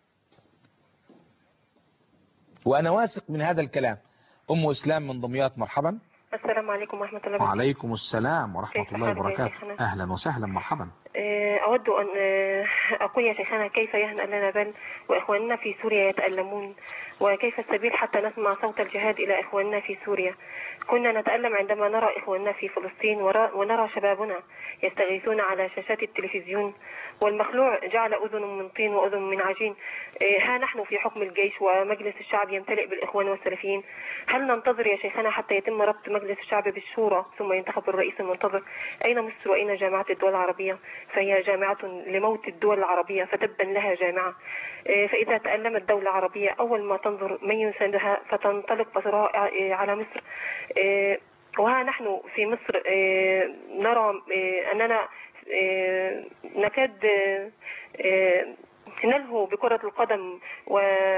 وأنا واثق من هذا الكلام. أم إسلام من دمياط، مرحبا. السلام عليكم ورحمة الله وبركاته. وعليكم السلام ورحمة الله وبركاته. أهلا وسهلا، مرحبا. أود أن أقول يا شيخنا كيف يهنأ لنا بل وإخواننا في سوريا يتألمون، وكيف السبيل حتى نسمع صوت الجهاد إلى إخواننا في سوريا. كنا نتألم عندما نرى إخواننا في فلسطين ونرى شبابنا يستغيثون على شاشات التلفزيون، والمخلوع جعل أذن من طين وأذن من عجين. ها نحن في حكم الجيش ومجلس الشعب يمتلئ بالإخوان والسلفيين. هل ننتظر يا شيخنا حتى يتم ربط مجلس الشعب بالشورى ثم ينتخب الرئيس المنتظر؟ أين مصر وأين جامعة الدول العربية؟ فهي جامعة لموت الدول العربية فتبا لها جامعة. فإذا تألمت دولة عربية أول ما تنظر من يساندها فتنطلق بصرها على مصر. وها نحن في مصر نرى أننا نكاد نلهو بكرة القدم، و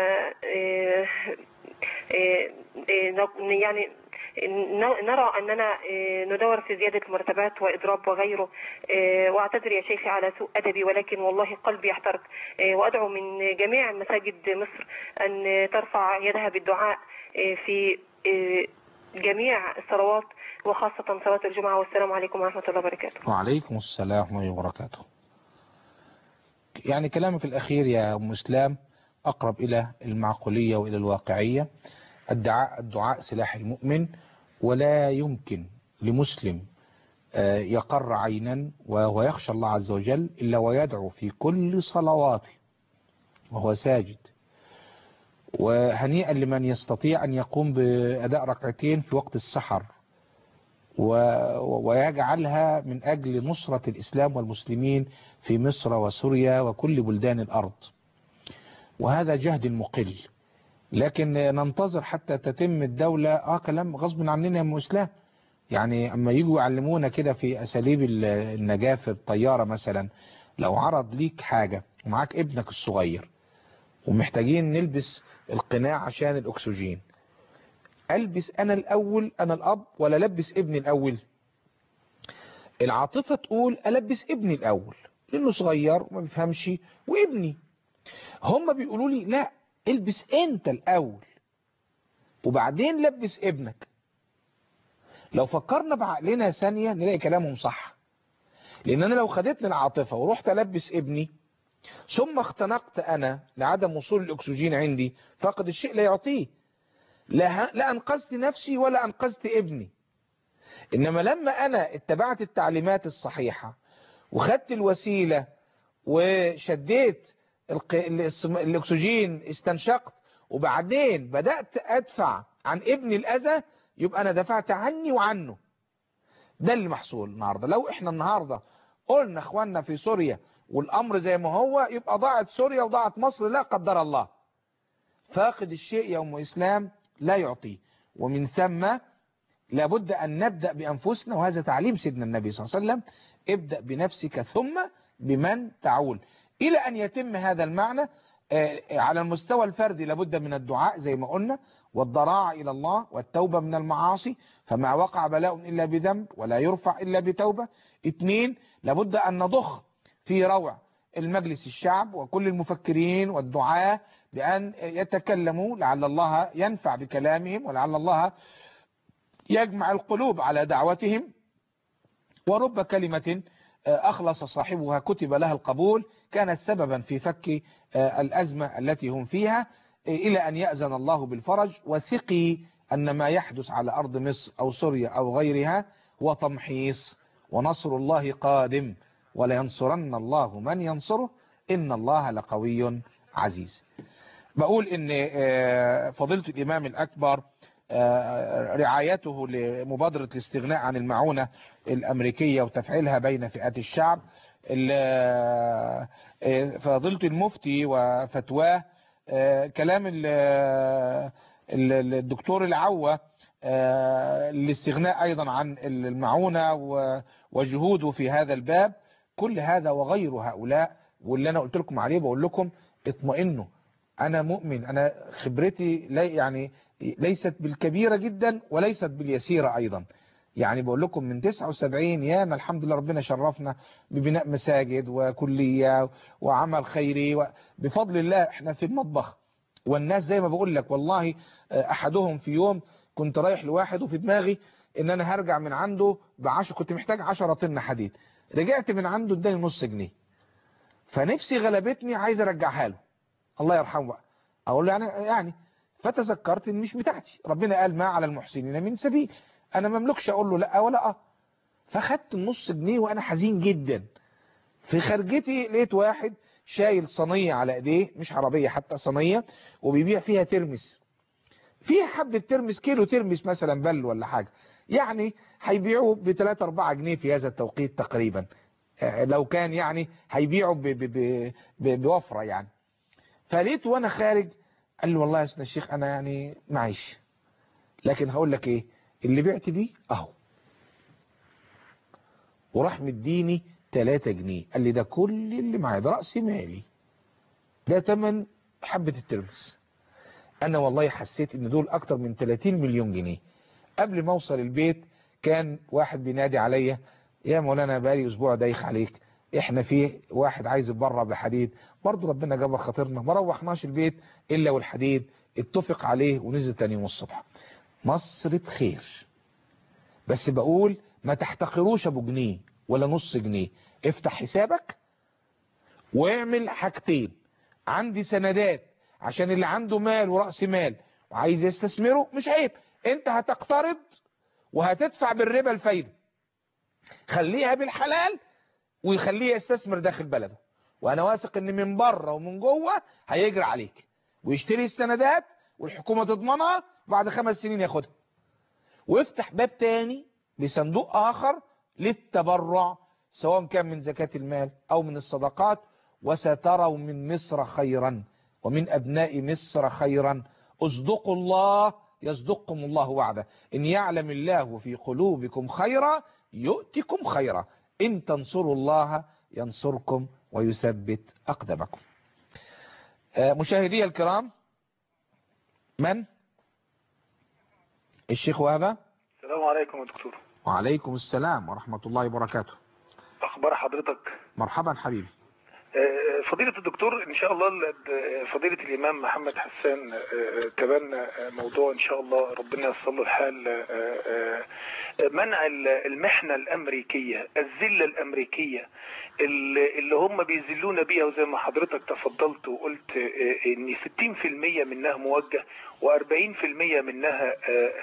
يعني نرى أننا ندور في زيادة المرتبات وإضراب وغيره. وأعتذر يا شيخي على سوء أدبي، ولكن والله قلبي يحترق. وأدعو من جميع مساجد مصر أن ترفع يدها بالدعاء في جميع الصلوات وخاصة صلاة الجمعة. والسلام عليكم ورحمة الله وبركاته. وعليكم السلام ورحمة الله وبركاته. يعني كلامك الأخير يا أم إسلام أقرب إلى المعقولية وإلى الواقعية. الدعاء الدعاء سلاح المؤمن، ولا يمكن لمسلم يقر عينا وهو يخشى الله عز وجل إلا ويدعو في كل صلواته وهو ساجد. وهنيئا لمن يستطيع أن يقوم بأداء ركعتين في وقت السحر ويجعلها من أجل نصرة الإسلام والمسلمين في مصر وسوريا وكل بلدان الأرض. وهذا جهد مقل، لكن ننتظر حتى تتم الدولة اه كلام غصب عننا يا ام اسلام. يعني اما يجوا يعلمونا كده في اساليب النجاة في الطيارة مثلا، لو عرض ليك حاجة ومعاك ابنك الصغير ومحتاجين نلبس القناع عشان الاكسجين، البس انا الاول انا الاب ولا لبس ابني الاول؟ العاطفة تقول البس ابني الاول لانه صغير وما بيفهمش وابني. هم بيقولوا لي لا، البس انت الاول وبعدين لبس ابنك. لو فكرنا بعقلنا ثانية نلاقي كلامهم صح، لان انا لو خدت لي العاطفة ورحت البس ابني ثم اختنقت انا لعدم وصول الاكسجين عندي، فقد الشيء لا يعطيه، لا, لا انقذت نفسي ولا انقذت ابني. انما لما انا اتبعت التعليمات الصحيحة وخدت الوسيلة وشديت الاكسجين استنشقت وبعدين بدأت ادفع عن ابني الاذى، يبقى انا دفعت عني وعنه. ده اللي محصول النهاردة. لو احنا النهاردة قلنا اخواننا في سوريا والامر زي ما هو، يبقى ضاعت سوريا وضاعت مصر لا قدر الله. فاقد الشيء يا ام اسلام لا يعطيه، ومن ثم لابد ان نبدأ بانفسنا، وهذا تعليم سيدنا النبي صلى الله عليه وسلم: ابدأ بنفسك ثم بمن تعول. الى ان يتم هذا المعنى على المستوى الفردي لابد من الدعاء زي ما قلنا، والضراعة الى الله والتوبة من المعاصي، فما وقع بلاء الا بذنب ولا يرفع الا بتوبة. اثنين، لابد ان نضخ في روع المجلس الشعب وكل المفكرين والدعاة بأن يتكلموا لعل الله ينفع بكلامهم ولعل الله يجمع القلوب على دعوتهم، ورب كلمة أخلص صاحبها كتب لها القبول كانت سببا في فك الأزمة التي هم فيها إلى أن يأذن الله بالفرج. وثقي أن ما يحدث على أرض مصر أو سوريا أو غيرها هو تمحيص، ونصر الله قادم ولينصرن الله من ينصره إن الله لقوي عزيز. بقول إن فضيلة الإمام الأكبر رعايته لمبادرة الاستغناء عن المعونة الأمريكية وتفعيلها بين فئات الشعب، فضيلة المفتي وفتواه، كلام الدكتور العوة للاستغناء أيضا عن المعونة وجهوده في هذا الباب، كل هذا وغير هؤلاء واللي أنا قلت لكم عليه بقول لكم اطمئنوا. أنا مؤمن، أنا خبرتي لي يعني ليست بالكبيرة جدا وليست باليسيرة أيضا. يعني بقول لكم من تسعة وسبعين ياما الحمد لله ربنا شرفنا ببناء مساجد وكلية وعمل خيري، بفضل الله احنا في المطبخ. والناس زي ما بقول لك والله أحدهم في يوم كنت رايح لواحد وفي دماغي ان انا هرجع من عنده بعشر، كنت محتاج عشرة طن حديد، رجعت من عنده اداني نص جنيه، فنفسي غلبتني عايز ارجعها له الله يرحمه بقى. اقول له يعني يعني فتذكرت ان مش بتاعتي، ربنا قال ما على المحسنين من سبيل، انا ما املكش اقول له لا ولا اه. فخدت النص جنيه وانا حزين جدا. في خرجتي لقيت واحد شايل صينيه على ايديه، مش عربيه حتى، صينيه وبيبيع فيها ترمس، فيها حبه ترمس، كيلو ترمس مثلا بل ولا حاجه، يعني هيبيعوا ب ثلاثة أربعة جنيه في هذا التوقيت تقريبا، لو كان يعني هيبيعوا بوفره يعني. فلقيت وانا خارج قال لي والله يا سيدنا الشيخ انا يعني معيش، لكن هقول لك ايه اللي بعت بيه اهو، وراح مديني ثلاثة جنيه، قال لي ده كل اللي معايا، ده رأس مالي، ده تمن حبة الترمس. انا والله حسيت ان دول اكتر من ثلاثين مليون جنيه. قبل ما اوصل البيت كان واحد بينادي عليا: يا مولانا بقالي اسبوع دايخ عليك، احنا فيه واحد عايز يتبرع بحديد، برضه ربنا جبر خاطرنا، ما روحناش البيت الا والحديد اتفق عليه ونزل تاني يوم الصبح. مصر بخير. بس بقول ما تحتقروش ابو جنيه ولا نص جنيه، افتح حسابك واعمل حاجتين: عندي سندات عشان اللي عنده مال ورأس مال وعايز يستثمره مش عيب، انت هتقترض وهتدفع بالربا الفايدة، خليها بالحلال ويخليه يستثمر داخل بلده، وانا واثق ان من بره ومن جوه هيجري عليك ويشتري السندات والحكومة تضمنها بعد خمس سنين ياخدها. وافتح باب تاني لصندوق اخر للتبرع سواء كان من زكاة المال او من الصدقات، وستروا من مصر خيرا ومن أبناء مصر خيرا اصدقوا الله يصدقكم الله وعده إن يعلم الله في قلوبكم خيرا يؤتكم خيرا إن تنصروا الله ينصركم ويثبت أقدامكم. مشاهدي الكرام، من؟ الشيخ وهبة. السلام عليكم يا دكتور. وعليكم السلام ورحمة الله وبركاته. أخبار حضرتك؟ مرحبا حبيبي. فضيلة الدكتور، إن شاء الله فضيلة الإمام محمد حسان تبنى موضوع إن شاء الله ربنا ييسر له الحال، منع المحنة الأمريكية، الذلة الأمريكية اللي هم بيذلونا بيها، وزي ما حضرتك تفضلت وقلت إن ستين في المية منها موجه وأربعين في المية منها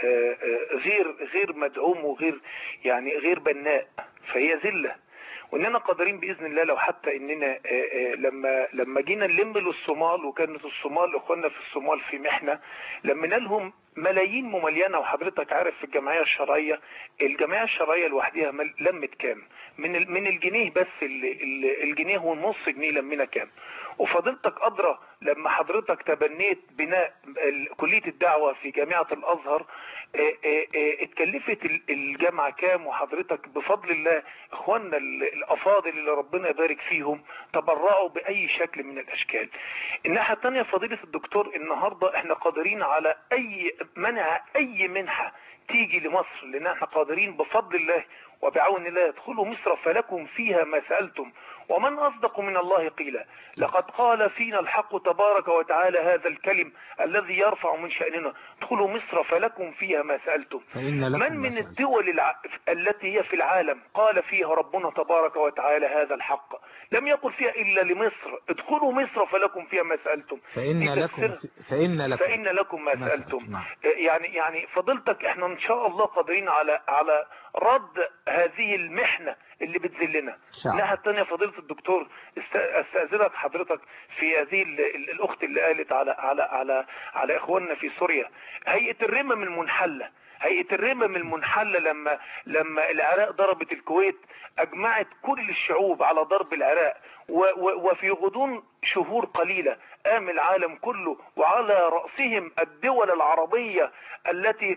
غير غير مدعوم وغير يعني غير بناء، فهي ذلة. واننا قادرين باذن الله، لو حتى اننا لما لما جينا نلم للصومال، وكانت الصومال اخواننا في الصومال في محنه، لمنا لهم ملايين مملينه. وحضرتك عارف في الجمعيه الشرعيه، الجمعيه الشرعيه لوحدها لمت كام من من الجنيه بس، الجنيه والنص جنيه لمنا كام. وفضلتك أدرى لما حضرتك تبنيت بناء كلية الدعوة في جامعة الأزهر، اتكلفت الجامعة كام، وحضرتك بفضل الله اخواننا الافاضل اللي ربنا يبارك فيهم تبرعوا باي شكل من الاشكال. الناحية الثانية فضيلة الدكتور، النهاردة احنا قادرين على اي منع اي منحة تيجي لمصر، لان احنا قادرين بفضل الله وبعون الله. ادخلوا مصر فلكم فيها ما سألتم ومن أصدق من الله قيلا. لقد قال فينا الحق تبارك وتعالى هذا الكلم الذي يرفع من شأننا، ادخلوا مصر فلكم فيها ما سألتم. من من الدول الع... التي هي في العالم قال فيها ربنا تبارك وتعالى هذا الحق؟ لم يقل فيها إلا لمصر، ادخلوا مصر فلكم فيها ما سألتم. فإن لكم فإن لكم فإن لكم ما سألتم. يعني يعني فضلتك احنا إن شاء الله قادرين على على رد هذه المحنة اللي بتذلنا. الناحية الثانية فضيلة الدكتور، استأذنك حضرتك في هذه الأخت اللي قالت على على على على إخواننا في سوريا، هيئة الرمم المنحلة، هيئة الرمم المنحلة لما لما العراق ضربت الكويت أجمعت كل الشعوب على ضرب العراق، وفي غضون شهور قليلة قام العالم كله وعلى رأسهم الدول العربية التي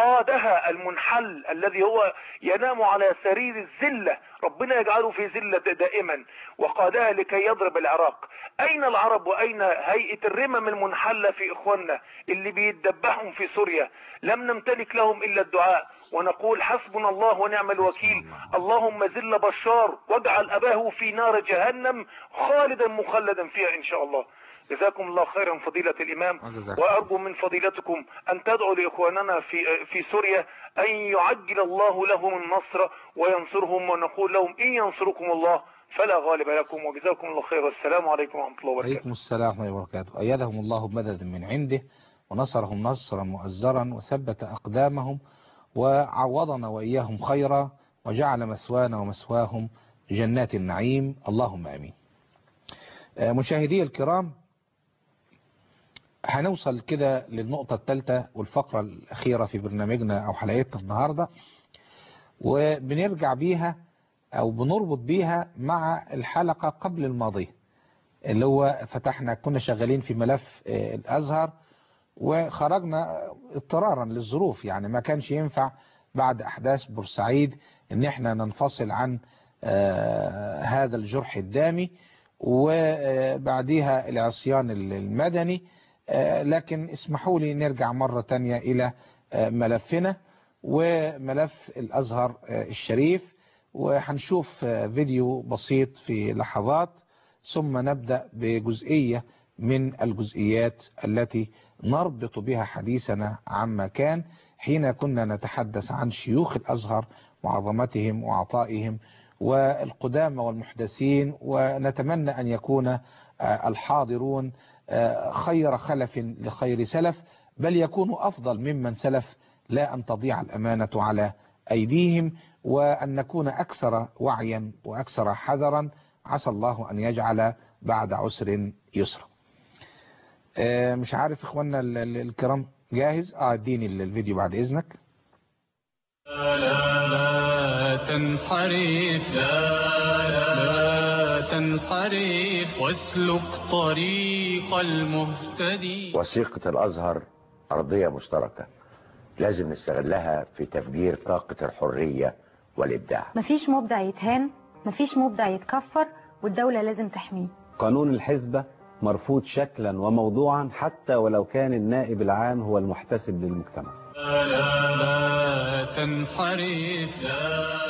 قادها المنحل الذي هو ينام على سرير الذلة، ربنا يجعله في ذلة دائما، وقادها لكي يضرب العراق. أين العرب وأين هيئة الرمم المنحلة في إخواننا اللي بيتدبحهم في سوريا؟ لم نمتلك لهم إلا الدعاء ونقول حسبنا الله ونعم الوكيل، اللهم ذل بشار واجعل أباه في نار جهنم خالدا مخلدا فيها إن شاء الله. جزاكم الله خيرا فضيلة الإمام، وأرجو من فضيلتكم أن تدعوا لإخواننا في في سوريا أن يعجل الله لهم النصر وينصرهم، ونقول لهم إن ينصركم الله فلا غالب لكم، وجزاكم الله خير، والسلام عليكم ورحمة الله وبركاته. وعليكم السلام ورحمة الله وبركاته. أيدهم الله بمدد من عنده ونصرهم نصرا مؤزرا وثبت أقدامهم وعوضنا وإياهم خيرا وجعل مثوانا ومثواهم جنات النعيم، اللهم آمين. مشاهدي الكرام، هنوصل كده للنقطة الثالثة والفقرة الأخيرة في برنامجنا أو حلقتنا النهاردة، وبنرجع بيها أو بنربط بيها مع الحلقة قبل الماضية اللي هو فتحنا، كنا شغالين في ملف الأزهر وخرجنا اضطرارا للظروف، يعني ما كانش ينفع بعد أحداث بورسعيد إن احنا ننفصل عن هذا الجرح الدامي وبعديها العصيان المدني، لكن اسمحوا لي نرجع مرة تانية إلى ملفنا وملف الأزهر الشريف، وهنشوف فيديو بسيط في لحظات ثم نبدأ بجزئية من الجزئيات التي نربط بها حديثنا عما كان حين كنا نتحدث عن شيوخ الأزهر وعظمتهم وعطائهم والقدامى والمحدثين، ونتمنى أن يكون الحاضرون خير خلف لخير سلف، بل يكونوا أفضل ممن سلف، لا أن تضيع الأمانة على أيديهم، وأن نكون أكثر وعيا وأكثر حذرا، عسى الله أن يجعل بعد عسر يسرا. مش عارف إخواننا الكرام جاهز؟ اه اديني الفيديو بعد إذنك. لا لا تنحرف، لا لا تنحرف واسلك طريق المهتدين. وثيقة الأزهر أرضية مشتركة لازم نستغلها في تفجير طاقة الحرية والإبداع. مفيش مبدع يتهان، مفيش مبدع يتكفر، والدولة لازم تحميه. قانون الحزبة مرفوض شكلا وموضوعا حتى ولو كان النائب العام هو المحتسب للمجتمع. لا لا لا تنحرف لا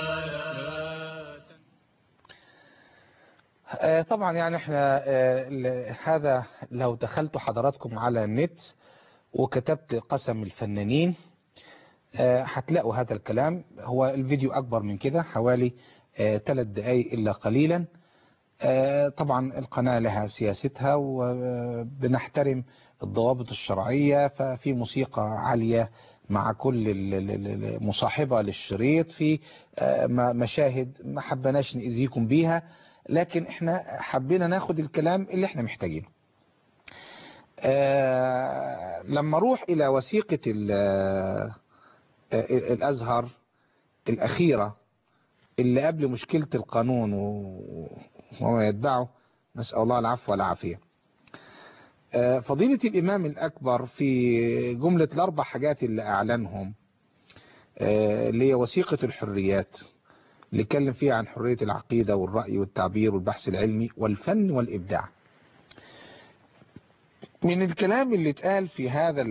آه طبعا يعني احنا آه هذا لو دخلت حضراتكم على النت وكتبت قسم الفنانين آه هتلاقوا هذا الكلام. هو الفيديو اكبر من كده حوالي ثلاث آه دقائق الا قليلا. آه طبعا القناة لها سياستها وبنحترم الضوابط الشرعية، ففي موسيقى عالية مع كل مصاحبة للشريط، في آه مشاهد ما حبناش نأذيكم بيها، لكن احنا حبينا ناخد الكلام اللي احنا محتاجينه. آه لما اروح الى وثيقة الازهر الاخيرة اللي قبل مشكلة القانون وما يتبعه، نسأل الله العفو والعافية. آه فضيلة الامام الاكبر في جملة الاربع حاجات اللي اعلنهم آه اللي هي وثيقة الحريات اللي اتكلم فيها عن حرية العقيدة والرأي والتعبير والبحث العلمي والفن والإبداع. من الكلام اللي اتقال في هذا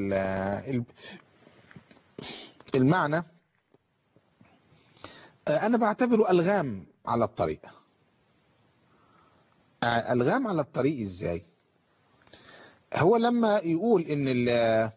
المعنى أنا بعتبره ألغام على الطريق. ألغام على الطريق إزاي؟ هو لما يقول إن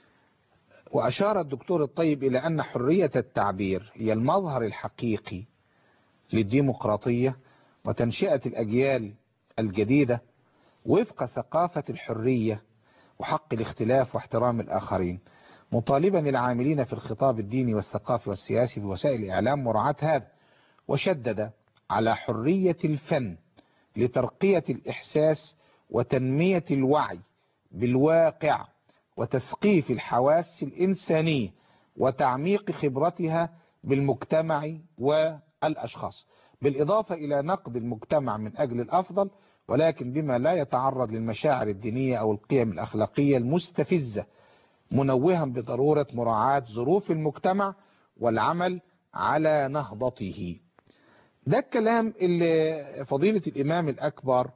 وأشار الدكتور الطيب إلى أن حرية التعبير هي المظهر الحقيقي للديمقراطية وتنشئة الأجيال الجديدة وفق ثقافة الحرية وحق الاختلاف واحترام الآخرين، مطالبا العاملين في الخطاب الديني والثقافي والسياسي بوسائل الإعلام مراعاة هذا، وشدد على حرية الفن لترقية الإحساس وتنمية الوعي بالواقع وتثقيف الحواس الإنسانية وتعميق خبرتها بالمجتمع والأشخاص، بالإضافة إلى نقد المجتمع من أجل الأفضل، ولكن بما لا يتعرض للمشاعر الدينية أو القيم الأخلاقية المستفزة، منوها بضرورة مراعاة ظروف المجتمع والعمل على نهضته. ده الكلام اللي فضيلة الإمام الأكبر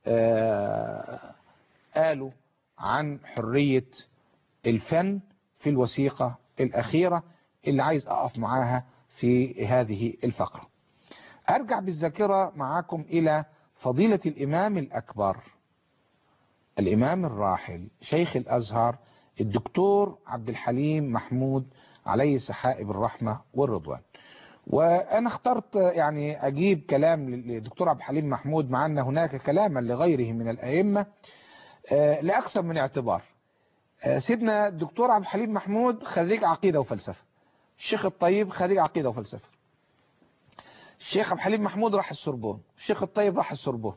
آه قالوا عن حرية الفن في الوثيقة الأخيرة اللي عايز أقف معاها في هذه الفقرة. أرجع بالذاكرة معاكم إلى فضيلة الإمام الأكبر الإمام الراحل شيخ الأزهر الدكتور عبد الحليم محمود عليه سحائب الرحمة والرضوان. وأنا اخترت يعني أجيب كلام للدكتور عبد الحليم محمود مع أن هناك كلاما لغيره من الأئمة لأكثر من اعتبار. سيدنا الدكتور عبد الحليم محمود خريج عقيدة وفلسفة، الشيخ الطيب خريج عقيدة وفلسفة، الشيخ عبد الحليم محمود راح السوربون، الشيخ الطيب راح السوربون.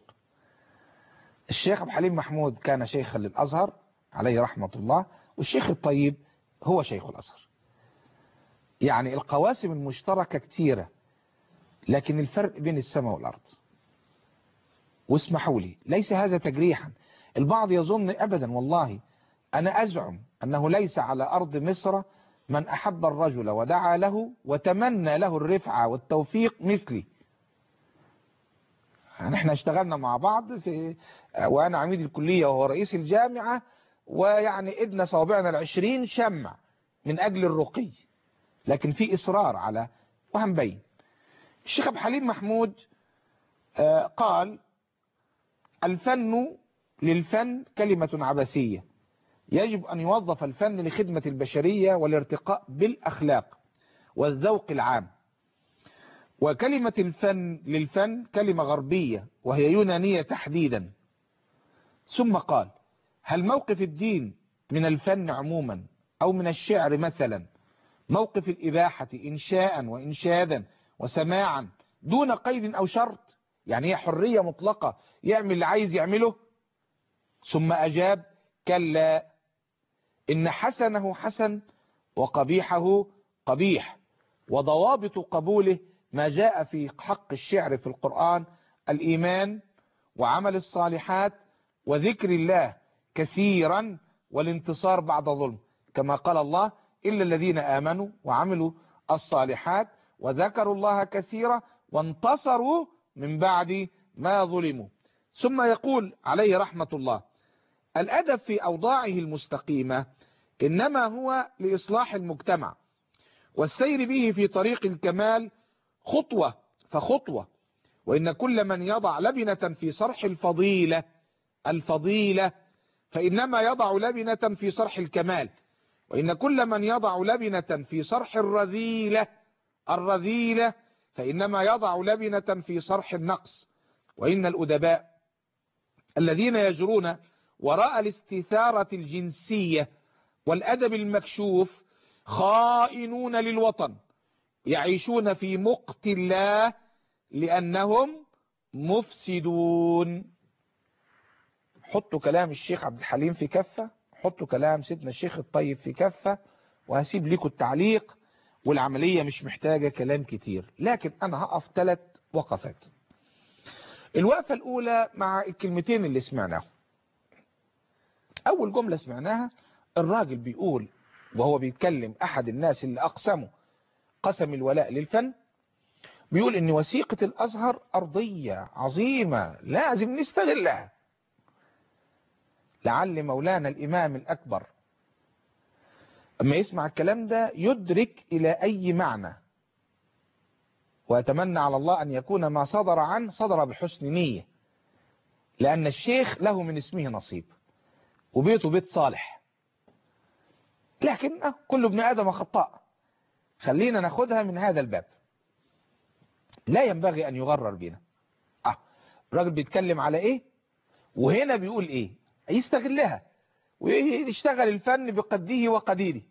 الشيخ عبد الحليم محمود كان شيخا للأزهر عليه رحمة الله، والشيخ الطيب هو شيخ الأزهر. يعني القواسم المشتركة كتيرة، لكن الفرق بين السماء والأرض. واسمحوا لي ليس هذا تجريحا، البعض يظن أبدا، والله أنا أزعم أنه ليس على أرض مصر من أحب الرجل ودعا له وتمنى له الرفعة والتوفيق مثلي. نحن اشتغلنا مع بعض في وأنا عميد الكلية وهو رئيس الجامعة، ويعني إدنا صوابعنا العشرين شمع من أجل الرقي، لكن في إصرار على وهنبين. الشيخ عبد الحليم محمود قال: الفن للفن كلمة عبثية، يجب أن يوظف الفن لخدمة البشرية والارتقاء بالأخلاق والذوق العام. وكلمة الفن للفن كلمة غربية وهي يونانية تحديدا. ثم قال: هل موقف الدين من الفن عموما أو من الشعر مثلا موقف الإباحة إنشاء وإنشادا وسماعا دون قيد أو شرط؟ يعني هي حرية مطلقة يعمل اللي عايز يعمله؟ ثم أجاب: كلا، إن حسنه حسن وقبيحه قبيح، وضوابط قبوله ما جاء في حق الشعر في القرآن: الإيمان وعمل الصالحات وذكر الله كثيرا والانتصار بعد ظلم، كما قال الله إلا الذين آمنوا وعملوا الصالحات وذكروا الله كثيرا وانتصروا من بعد ما ظلموا. ثم يقول عليه رحمة الله: الأدب في أوضاعه المستقيمة إنما هو لإصلاح المجتمع والسير به في طريق الكمال خطوة فخطوة، وإن كل من يضع لبنة في صرح الفضيلة الفضيلة فإنما يضع لبنة في صرح الكمال، وإن كل من يضع لبنة في صرح الرذيلة الرذيلة فإنما يضع لبنة في صرح النقص. وإن الأدباء الذين يجرون وراء الاستثارة الجنسية والأدب المكشوف خائنون للوطن، يعيشون في مقت الله لأنهم مفسدون. حطوا كلام الشيخ عبد الحليم في كفة، حطوا كلام سيدنا الشيخ الطيب في كفة، وهسيب لكم التعليق، والعملية مش محتاجة كلام كتير، لكن أنا هقف ثلاث وقفات. الوقفة الأولى مع الكلمتين اللي سمعناهم. أول جملة سمعناها الراجل بيقول وهو بيتكلم، أحد الناس اللي أقسموا قسم الولاء للفن، بيقول إن وثيقة الأزهر أرضية عظيمة لازم نستغلها. لعل مولانا الإمام الأكبر أما يسمع الكلام ده يدرك إلى أي معنى، وأتمنى على الله أن يكون ما صدر عنه صدر بحسن نية، لأن الشيخ له من اسمه نصيب وبيته بيت صالح، لكن كل ابن آدم خطاء. خلينا ناخدها من هذا الباب، لا ينبغي أن يغرر بنا. آه الراجل بيتكلم على إيه وهنا بيقول إيه، يستغلها ويشتغل الفن بقده وقديره.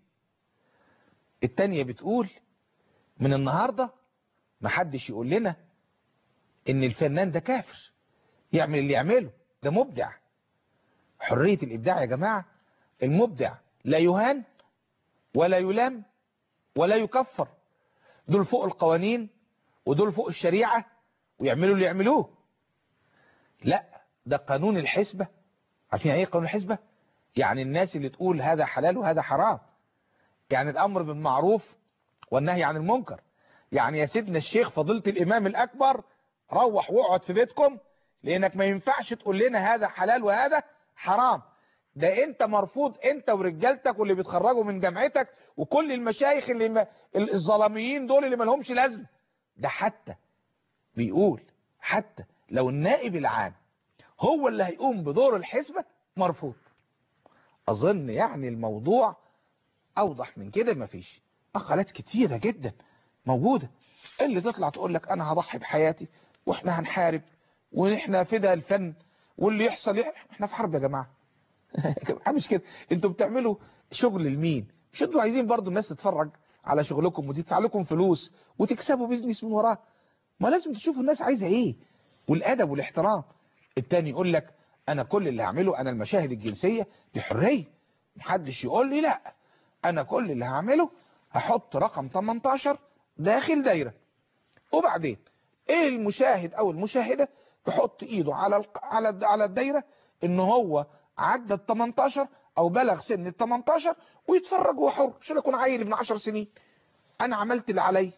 التانية بتقول من النهاردة محدش يقول لنا إن الفنان ده كافر يعمل اللي يعمله، ده مبدع. حرية الإبداع يا جماعة، المبدع لا يهان ولا يلام ولا يكفر، دول فوق القوانين ودول فوق الشريعة ويعملوا اللي يعملوه. لا، ده قانون الحسبة. عارفين ايه قانون الحسبة؟ يعني الناس اللي تقول هذا حلال وهذا حرام، يعني الأمر بالمعروف والنهي عن المنكر. يعني يا سيدنا الشيخ فضيلة الإمام الأكبر روح واقعد في بيتكم، لأنك ما ينفعش تقول لنا هذا حلال وهذا حرام. ده انت مرفوض، انت ورجالتك واللي بيتخرجوا من جامعتك وكل المشايخ اللي ما الظلاميين دول اللي ما لهمش لازمه. ده حتى بيقول حتى لو النائب العام هو اللي هيقوم بدور الحسبة مرفوض. اظن يعني الموضوع اوضح من كده مفيش. اقالات كتيرة جدا موجودة اللي تطلع تقول لك انا هضحي بحياتي واحنا هنحارب واحنا فدا الفن واللي يحصل احنا في حرب يا جماعة. مش كده، انتوا بتعملوا شغل لمين؟ مش انتوا عايزين برضو الناس تتفرج على شغلكم وتدفع لكم فلوس وتكسبوا بيزنس من وراه؟ ما لازم تشوفوا الناس عايزة ايه، والادب والاحترام. التاني يقول لك انا كل اللي هعمله انا المشاهد الجنسية دي حرية، محدش يقول لي لا، انا كل اللي هعمله هحط رقم تمنتاشر داخل دايرة، وبعدين ايه المشاهد او المشاهدة تحط ايده على على على الدايرة ان هو عدى ال تمنتاشر او بلغ سن ال تمنتاشر ويتفرج وهو حر. شو يكون عيل ابن عشر سنين انا عملت اللي علي.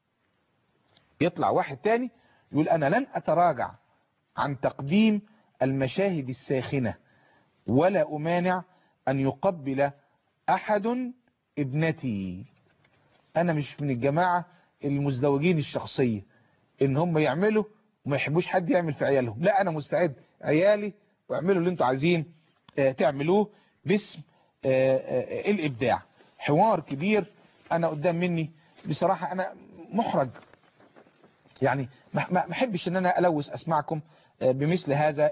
يطلع واحد تاني يقول انا لن اتراجع عن تقديم المشاهد الساخنة ولا امانع ان يقبل احد ابنتي. انا مش من الجماعة المزدوجين الشخصية ان هم يعملوا وما يحبوش حد يعمل في عيالهم. لا، انا مستعد عيالي واعملوا اللي انتوا عايزين تعملوه باسم الابداع. حوار كبير انا قدام مني بصراحة، انا محرج يعني ما احبش ان انا الوث اسمعكم بمثل هذا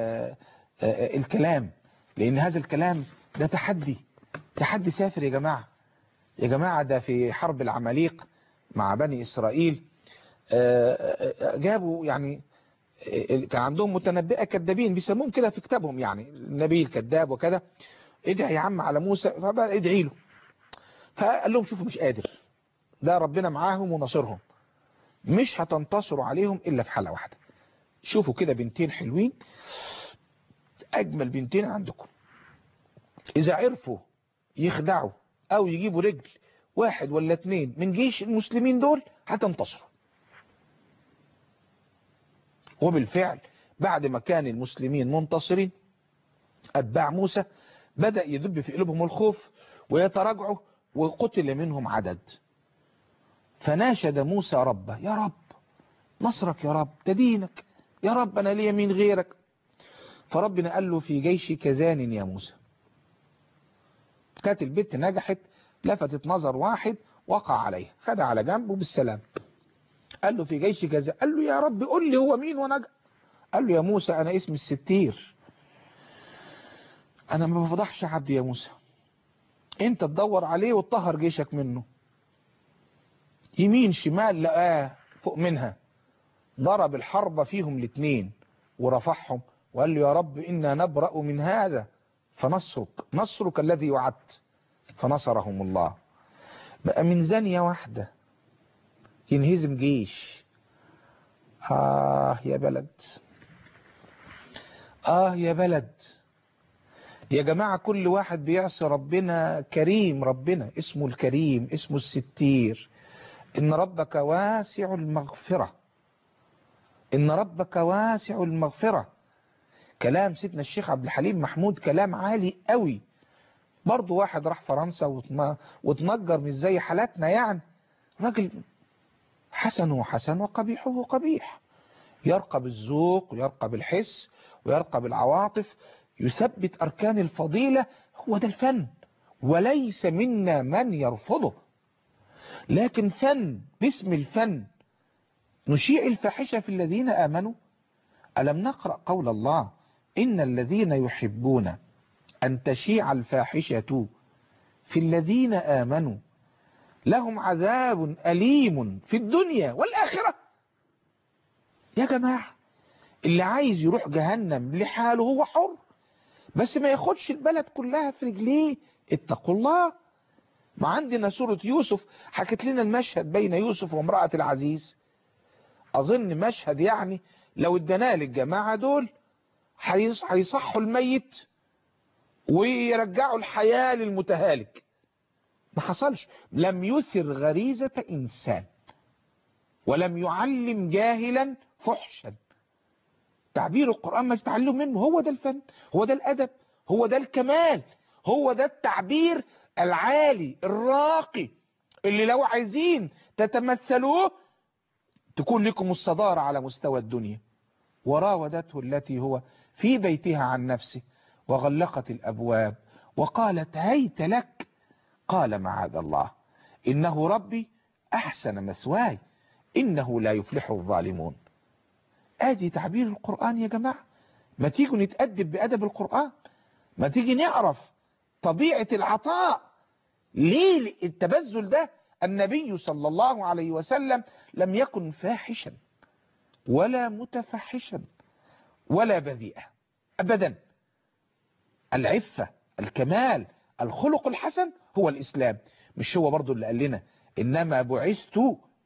الكلام، لان هذا الكلام ده تحدي تحدي سافر يا جماعة. يا جماعة ده في حرب العماليق مع بني اسرائيل جابوا يعني كان عندهم متنبئة كذابين بيسموهم كده في كتابهم، يعني النبي الكذاب وكذا. ادعي يا عم على موسى، فبقى ادعي له. فقال لهم شوفوا مش قادر، ده ربنا معاهم ونصرهم، مش هتنتصروا عليهم الا في حالة واحدة، شوفوا كده بنتين حلوين، أجمل بنتين عندكم، إذا عرفوا يخدعوا أو يجيبوا رجل واحد ولا اتنين من جيش المسلمين دول هتنتصروا. وبالفعل بعد ما كان المسلمين منتصرين، أتباع موسى بدأ يدب في قلوبهم الخوف ويتراجعوا، وقتل منهم عدد. فناشد موسى ربه: يا رب نصرك، يا رب تدينك، يا رب أنا لي من غيرك. فربنا قال له: في جيشك زان يا موسى. كانت البت نجحت، لفتت نظر واحد وقع عليها، خدها على جنبه بالسلام. قال له: في جيشك زان. قال له: يا رب قل لي هو مين ونجح. قال له: يا موسى أنا اسمي الستير، أنا ما بفضحش حد يا موسى، أنت تدور عليه وتطهر جيشك منه. يمين شمال لقاه فوق منها، ضرب الحرب فيهم الاثنين ورفعهم وقال له: يا رب إنا نبرأ من هذا فنصرك نصرك الذي وعدت. فنصرهم الله. بقى من زانية واحدة ينهزم جيش. آه يا بلد، آه يا بلد. يا جماعة كل واحد بيعصي ربنا كريم، ربنا اسمه الكريم، اسمه الستير. إن ربك واسع المغفرة، إن ربك واسع المغفرة. كلام سيدنا الشيخ عبد الحليم محمود كلام عالي قوي. برضو واحد راح فرنسا وتنجر مش زي حالاتنا، يعني راجل حسنه حسن وقبيحه قبيح، يرقى بالذوق ويرقى بالحس ويرقى بالعواطف، يثبت أركان الفضيلة. هو ده الفن، وليس منا من يرفضه. لكن فن باسم الفن نشيع الفاحشة في الذين آمنوا. ألم نقرأ قول الله: إن الذين يحبون أن تشيع الفاحشة في الذين آمنوا لهم عذاب أليم في الدنيا والآخرة. يا جماعة اللي عايز يروح جهنم لحاله هو حر، بس ما ياخدش البلد كلها في رجليه. اتقوا الله. ما عندنا سورة يوسف حكت لنا المشهد بين يوسف وامرأة العزيز. أظن مشهد يعني لو ادناه للجماعة دول هيصحوا الميت ويرجعوا الحياة للمتهالك. ما حصلش. لم يثر غريزة إنسان ولم يعلم جاهلا فحشا. تعبير القرآن ما تتعلم منه. هو ده الفن، هو ده الأدب، هو ده الكمال، هو ده التعبير العالي الراقي اللي لو عايزين تتمثلوه تكون لكم الصدارة على مستوى الدنيا. وراودته التي هو في بيتها عن نفسه وغلقت الأبواب وقالت: هيت لك. قال: معاذ الله، إنه ربي أحسن مثواي، إنه لا يفلح الظالمون. آدي تعبير القرآن يا جماعة. ما تيجوا نتأدب بأدب القرآن، ما تيجي نعرف طبيعة العطاء. ليه التبذل ده؟ النبي صلى الله عليه وسلم لم يكن فاحشا ولا متفحشا ولا بذيئا أبدا. العفة، الكمال، الخلق الحسن هو الإسلام. مش هو برضو اللي قال لنا: إنما بعثت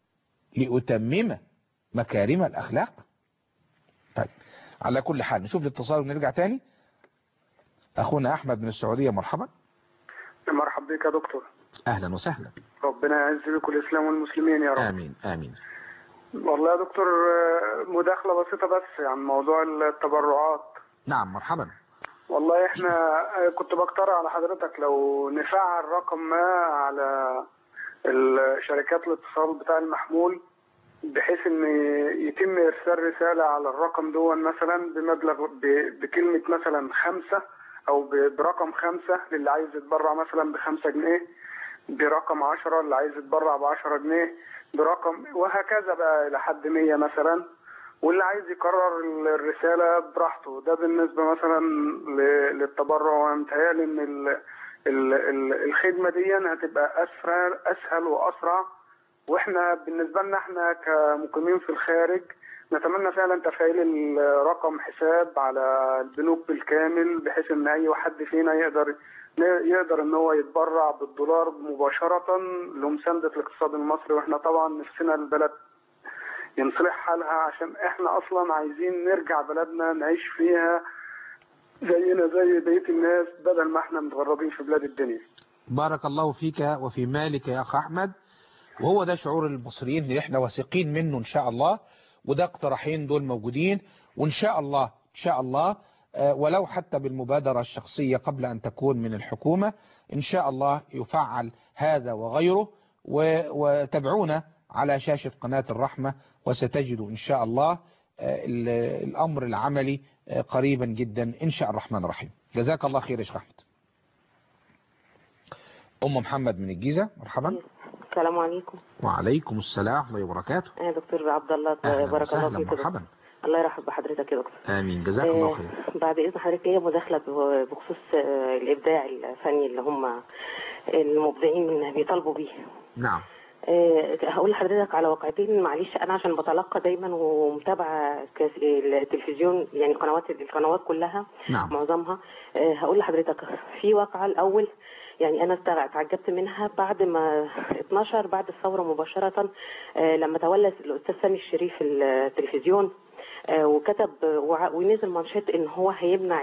لأتمم مكارم الأخلاق؟ طيب على كل حال نشوف الاتصال ونرجع تاني. أخونا أحمد من السعودية، مرحبا. مرحبا بك يا دكتور. أهلا وسهلا. ربنا يعز بكم الإسلام والمسلمين يا رب. آمين آمين. والله يا دكتور مداخلة بسيطة بس عن موضوع التبرعات. نعم مرحبا. والله احنا كنت بقترح على حضرتك لو نفعل رقم ما على الشركات الاتصال بتاع المحمول، بحيث ان يتم ارسال رسالة على الرقم دون مثلا بمبلغ بكلمة مثلا خمسة او برقم خمسة للي عايز يتبرع مثلا بخمسة جنيه، برقم عشرة اللي عايز يتبرع بعشرة جنيه، برقم وهكذا بقى لحد مية مثلا، واللي عايز يكرر الرسالة براحته. ده بالنسبة مثلا للتبرع. ومتهيألي ان ال ال ال الخدمة دي هتبقى اسهل اسهل واسرع. واحنا بالنسبة لنا احنا كمقيمين في الخارج نتمنى فعلا تفعيل رقم حساب على البنوك بالكامل، بحيث ان اي حد فينا يقدر يقدر ان هو يتبرع بالدولار مباشرة لمساندة الاقتصاد المصري. واحنا طبعا نفسنا البلد ينصلح حالها، عشان احنا اصلا عايزين نرجع بلدنا نعيش فيها زينا زي بقية الناس، بدل ما احنا متغربين في بلاد الدنيا. بارك الله فيك وفي مالك يا أخ أحمد. وهو ده شعور المصريين اللي احنا واثقين منه إن شاء الله، وده اقتراحين دول موجودين، وإن شاء الله إن شاء الله ولو حتى بالمبادرة الشخصية قبل أن تكون من الحكومة، إن شاء الله يفعل هذا وغيره. وتابعونا على شاشة قناة الرحمة وستجدوا إن شاء الله الأمر العملي قريبا جدا إن شاء الرحمن الرحيم. جزاك الله خير يا شيخ أحمد. أم محمد من الجيزة، مرحبا. السلام عليكم. وعليكم السلام ورحمة الله وبركاته. يا دكتور عبد الله، بارك الله فيك. مرحبا. الله يرحب بحضرتك يا دكتور. آمين، جزاك الله خير. بعد إذن حضرتك، هي مداخلة بخصوص الإبداع الفني اللي هم المبدعين بيطالبوا بيه. نعم. هقول لحضرتك على واقعتين، معلش انا عشان بتلقى دايما ومتابعه التلفزيون، يعني قنوات القنوات كلها. نعم. معظمها. هقول لحضرتك في واقعه الاول، يعني انا تعجبت منها بعد ما اتنشر بعد الثوره مباشره، لما تولى الاستاذ سامي الشريف التلفزيون وكتب ونزل منشط ان هو هيمنع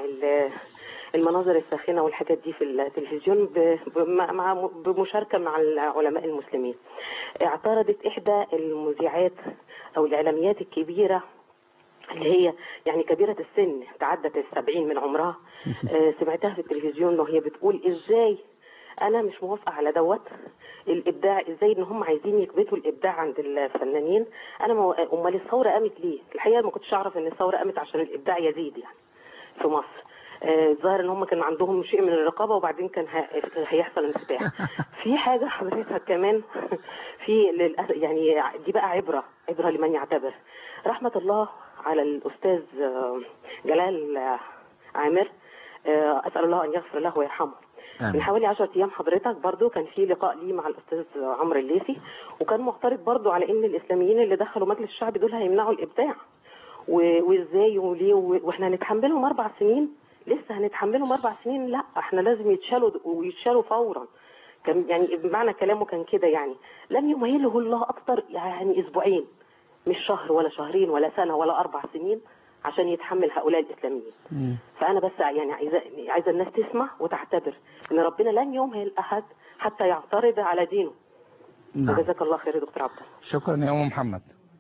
المناظر الساخنه والحاجات دي في التلفزيون مع بمشاركه مع العلماء المسلمين. اعترضت احدى المذيعات او الاعلاميات الكبيره اللي هي يعني كبيره السن، تعدت السبعين من عمرها. سمعتها في التلفزيون وهي بتقول ازاي انا مش موافقه على دوت الابداع، ازاي ان هم عايزين يكبتوا الابداع عند الفنانين. انا مو... امال الثوره قامت ليه؟ الحقيقه ما كنتش اعرف ان الثوره قامت عشان الابداع يزيد يعني في مصر. الظاهر ان هم كان عندهم شيء من الرقابه وبعدين كان هيحصل انفتاح. في حاجه حضرتك كمان في يعني دي بقى عبره عبره لمن يعتبر. رحمه الله على الاستاذ جلال عامر، اسال الله ان يغفر له ويرحمه. من حوالي عشرة ايام حضرتك برضو كان في لقاء لي مع الاستاذ عمرو الليثي، وكان معترض برضو على ان الاسلاميين اللي دخلوا مجلس الشعب دول هيمنعوا الابداع، وازاي وليه، واحنا هنتحملهم اربع سنين، لسه هنتحملهم اربع سنين، لا احنا لازم يتشالوا ويتشالوا فورا. كان يعني بمعنى كلامه كان كده، يعني لم يمهله الله اكتر يعني اسبوعين، مش شهر ولا شهرين ولا سنه ولا اربع سنين عشان يتحمل هؤلاء الاسلاميين. مم. فانا بس يعني عايزه عايزه الناس تسمع وتعتبر ان ربنا لن يمهل احد حتى يعترض على دينه. نعم. جزاك الله خير يا دكتور عبد الله. شكرا يا ام محمد.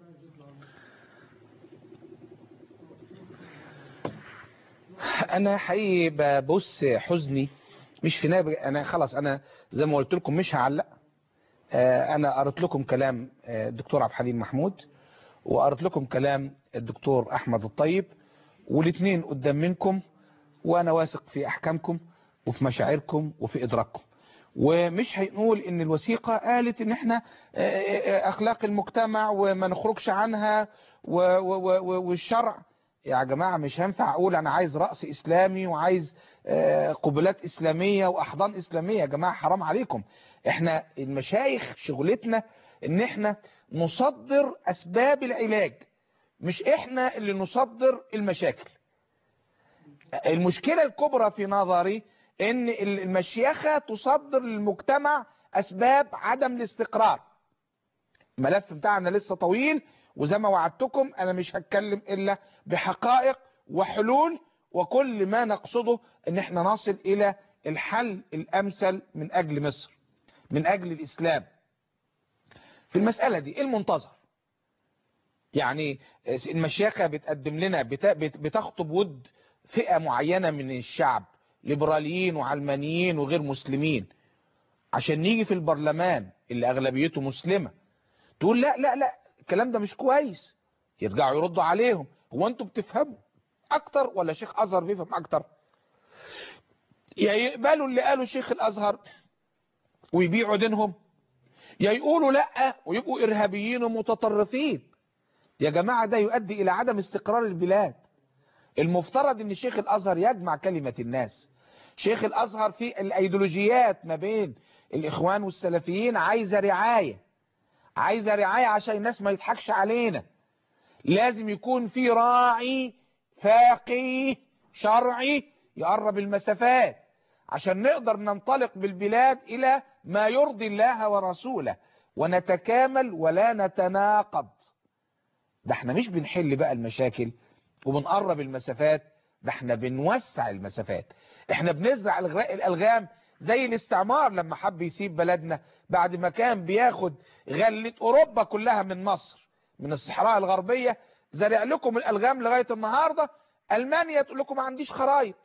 انا حقيقي ببص حزني مش في نابج، انا خلاص انا زي ما قلت لكم مش هعلق. انا قرأت لكم كلام الدكتور عبد الحليم محمود، وقرأت لكم كلام الدكتور احمد الطيب، والاثنين قدام منكم، وانا واثق في احكامكم وفي مشاعركم وفي ادراككم. ومش هنقول ان الوثيقة قالت ان احنا اخلاق المجتمع وما نخرجش عنها والشرع. يا جماعة مش هينفع اقول انا عايز رأس اسلامي وعايز قبلات اسلامية واحضان اسلامية. يا جماعة حرام عليكم. احنا المشايخ شغلتنا ان احنا نصدر اسباب العلاج، مش احنا اللي نصدر المشاكل. المشكلة الكبرى في نظري ان المشيخة تصدر للمجتمع اسباب عدم الاستقرار. الملف بتاعنا لسه طويل، وزي ما وعدتكم انا مش هتكلم الا بحقائق وحلول، وكل ما نقصده ان احنا نصل الى الحل الامثل من اجل مصر، من اجل الاسلام. في المسألة دي المنتظر يعني المشيخة بتقدم لنا بتخطب ود فئة معينة من الشعب، ليبراليين وعلمانيين وغير مسلمين، عشان نيجي في البرلمان اللي اغلبيته مسلمة تقول لا لا لا الكلام ده مش كويس. يرجعوا يردوا عليهم، هو انتوا بتفهموا اكتر ولا شيخ ازهر بيفهم اكتر؟ يا يقبلوا اللي قالوا شيخ الازهر ويبيعوا دينهم، يا يقولوا لا ويبقوا ارهابيين ومتطرفين. يا جماعة ده يؤدي الى عدم استقرار البلاد. المفترض ان شيخ الازهر يجمع كلمة الناس. شيخ الازهر في الايديولوجيات ما بين الاخوان والسلفيين عايزة رعاية، عايزة رعاية عشان الناس ما يضحكش علينا. لازم يكون في راعي فقيه شرعي يقرب المسافات عشان نقدر ننطلق بالبلاد الى ما يرضي الله ورسوله، ونتكامل ولا نتناقض. ده احنا مش بنحل بقى المشاكل وبنقرب المسافات، ده احنا بنوسع المسافات. احنا بنزرع الالغام زي الاستعمار لما حب يسيب بلدنا بعد ما كان بياخد غلة اوروبا كلها من مصر، من الصحراء الغربية، زرع لكم الالغام لغاية النهاردة. المانيا تقول لكم ما عنديش خرايط.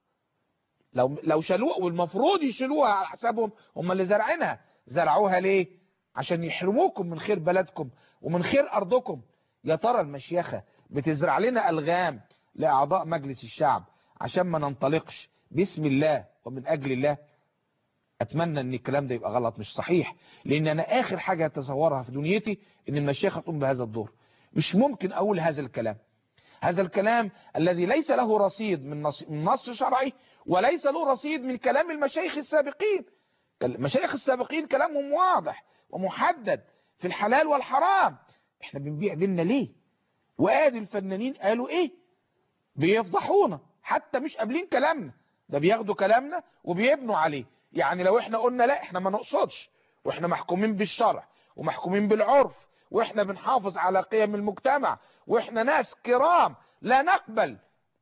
لو لو شالوها، والمفروض يشيلوها على حسابهم، هم اللي زرعينها. زرعوها ليه؟ عشان يحرموكم من خير بلدكم ومن خير ارضكم. يا ترى المشيخة بتزرع لنا الغام لاعضاء مجلس الشعب عشان ما ننطلقش باسم الله ومن اجل الله؟ اتمنى ان الكلام ده يبقى غلط مش صحيح، لان انا اخر حاجة اتصورها في دنيتي ان المشيخة تقوم بهذا الدور. مش ممكن اقول هذا الكلام، هذا الكلام الذي ليس له رصيد من نص, من نص شرعي، وليس له رصيد من كلام المشايخ السابقين. المشايخ السابقين كلامهم واضح ومحدد في الحلال والحرام. احنا بنبيع ديننا ليه؟ وادي الفنانين قالوا ايه؟ بيفضحونا، حتى مش قابلين كلامنا، ده بياخدوا كلامنا وبيبنوا عليه. يعني لو احنا قلنا لا احنا ما نقصدش، واحنا محكومين بالشرع ومحكومين بالعرف، واحنا بنحافظ على قيم المجتمع، واحنا ناس كرام لا نقبل،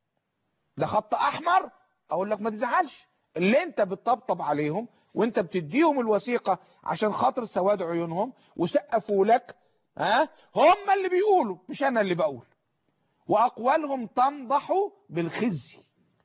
ده خط احمر، اقول لك ما تزعلش. اللي انت بتطبطب عليهم وانت بتديهم الوثيقة عشان خاطر سواد عيونهم وسقفوا لك، ها، هم اللي بيقولوا مش انا اللي بقول. واقوالهم تنضح بالخزي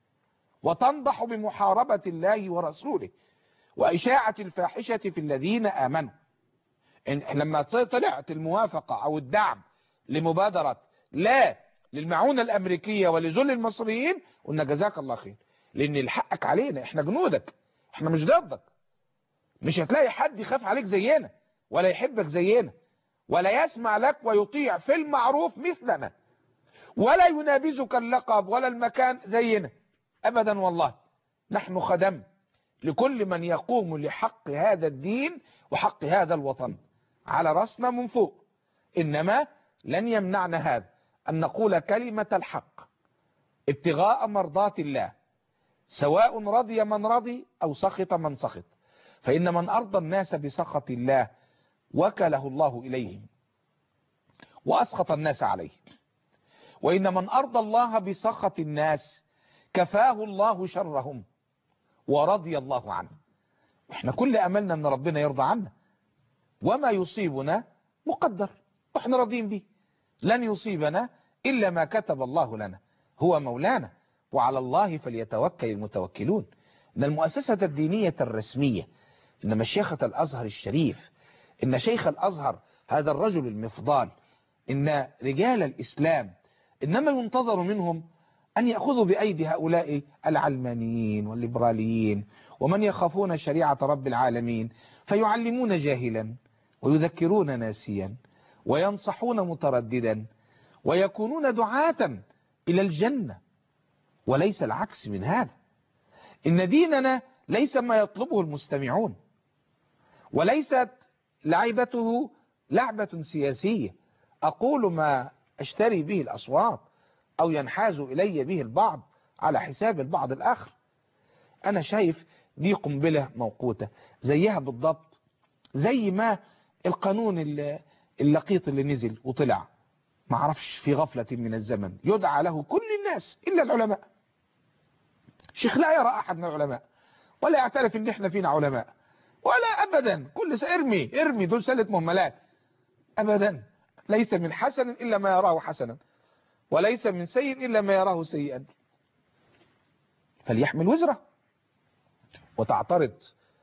وتنضح بمحاربة الله ورسوله واشاعة الفاحشة في الذين امنوا. إن لما طلعت الموافقة او الدعم لمبادرة لا للمعونة الامريكية ولذل المصريين، قلنا جزاك الله خير، لان الحقك علينا، احنا جنودك، احنا مش ضدك. مش هتلاقي حد يخاف عليك زينا ولا يحبك زينا ولا يسمع لك ويطيع في المعروف مثلنا، ولا ينابزك اللقب ولا المكان زينا ابدا. والله نحن خدم لكل من يقوم لحق هذا الدين وحق هذا الوطن على رأسنا من فوق. انما لن يمنعنا هذا ان نقول كلمة الحق ابتغاء مرضات الله، سواء رضي من رضي او سخط من سخط. فان من ارضى الناس بسخط الله وكله الله اليهم واسخط الناس عليه، وان من ارضى الله بسخط الناس كفاه الله شرهم ورضي الله عنه. احنا كل املنا ان ربنا يرضى عنا، وما يصيبنا مقدر واحنا راضيين به. لن يصيبنا الا ما كتب الله لنا، هو مولانا وعلى الله فليتوكل المتوكلون. ان المؤسسة الدينية الرسمية، ان مشيخة الازهر الشريف، ان شيخ الازهر هذا الرجل المفضال، ان رجال الاسلام، انما ينتظر منهم ان يأخذوا بايدي هؤلاء العلمانيين والليبراليين ومن يخافون شريعة رب العالمين، فيعلمون جاهلا ويذكرون ناسيا وينصحون مترددا ويكونون دعاة الى الجنة، وليس العكس من هذا. ان ديننا ليس ما يطلبه المستمعون، وليست لعبته لعبة سياسية اقول ما اشتري به الاصوات او ينحاز الي به البعض على حساب البعض الاخر. انا شايف دي قنبلة موقوتة زيها بالضبط زي ما القانون اللقيط اللي نزل وطلع معرفش في غفلة من الزمن يدعى له كل الناس الا العلماء. شيخ لا يرى احد من العلماء ولا يعترف ان احنا فينا علماء ولا ابدا، كل ارمي ارمي دول سلة مهملات ابدا. ليس من حسن الا ما يراه حسنا، وليس من سيء الا ما يراه سيئا. فليحمل وزره. وتعترض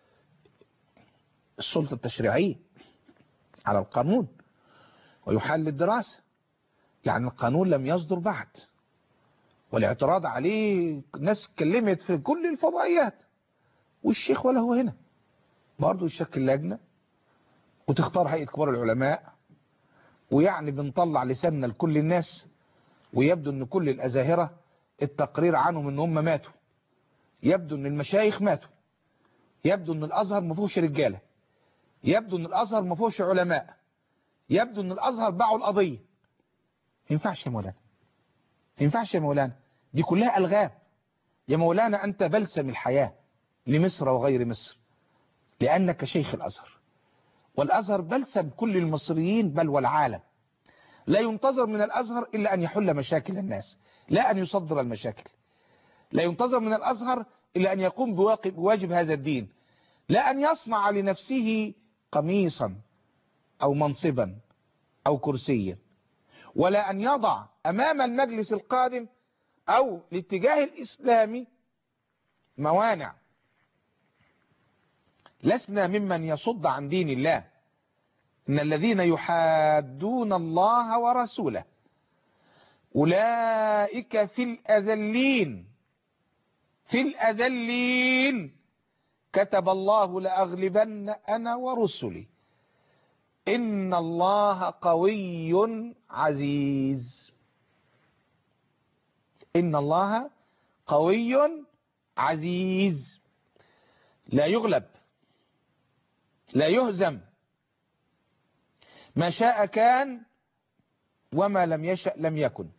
السلطة التشريعية على القانون ويحل الدراسة، يعني القانون لم يصدر بعد، والاعتراض عليه ناس اتكلمت في كل الفضائيات، والشيخ ولا هو هنا برضه يشكل لجنة وتختار هيئة كبار العلماء، ويعني بنطلع لساننا لكل الناس، ويبدو ان كل الازاهرة التقرير عنهم ان هم ماتوا، يبدو ان المشايخ ماتوا، يبدو ان الازهر ما فيهوش رجاله، يبدو ان الازهر ما فيهوش علماء، يبدو ان الازهر باعوا القضيه. ما ينفعش يا مولانا، ما ينفعش يا مولانا، دي كلها الغام يا مولانا. انت بلسم الحياه لمصر وغير مصر، لانك شيخ الازهر، والازهر بلسم كل المصريين بل والعالم، لا ينتظر من الأزهر إلا أن يحل مشاكل الناس، لا أن يصدر المشاكل. لا ينتظر من الأزهر إلا أن يقوم بواجب هذا الدين، لا أن يصنع لنفسه قميصا أو منصبا أو كرسيا، ولا أن يضع أمام المجلس القادم أو الاتجاه الإسلامي موانع. لسنا ممن يصد عن دين الله. إن الذين يحادون الله ورسوله أولئك في الأذلين في الأذلين كتب الله لأغلبن أنا ورسلي إن الله قوي عزيز. إن الله قوي عزيز، لا يغلب، لا يهزم، ما شاء كان وما لم يشأ لم يكن.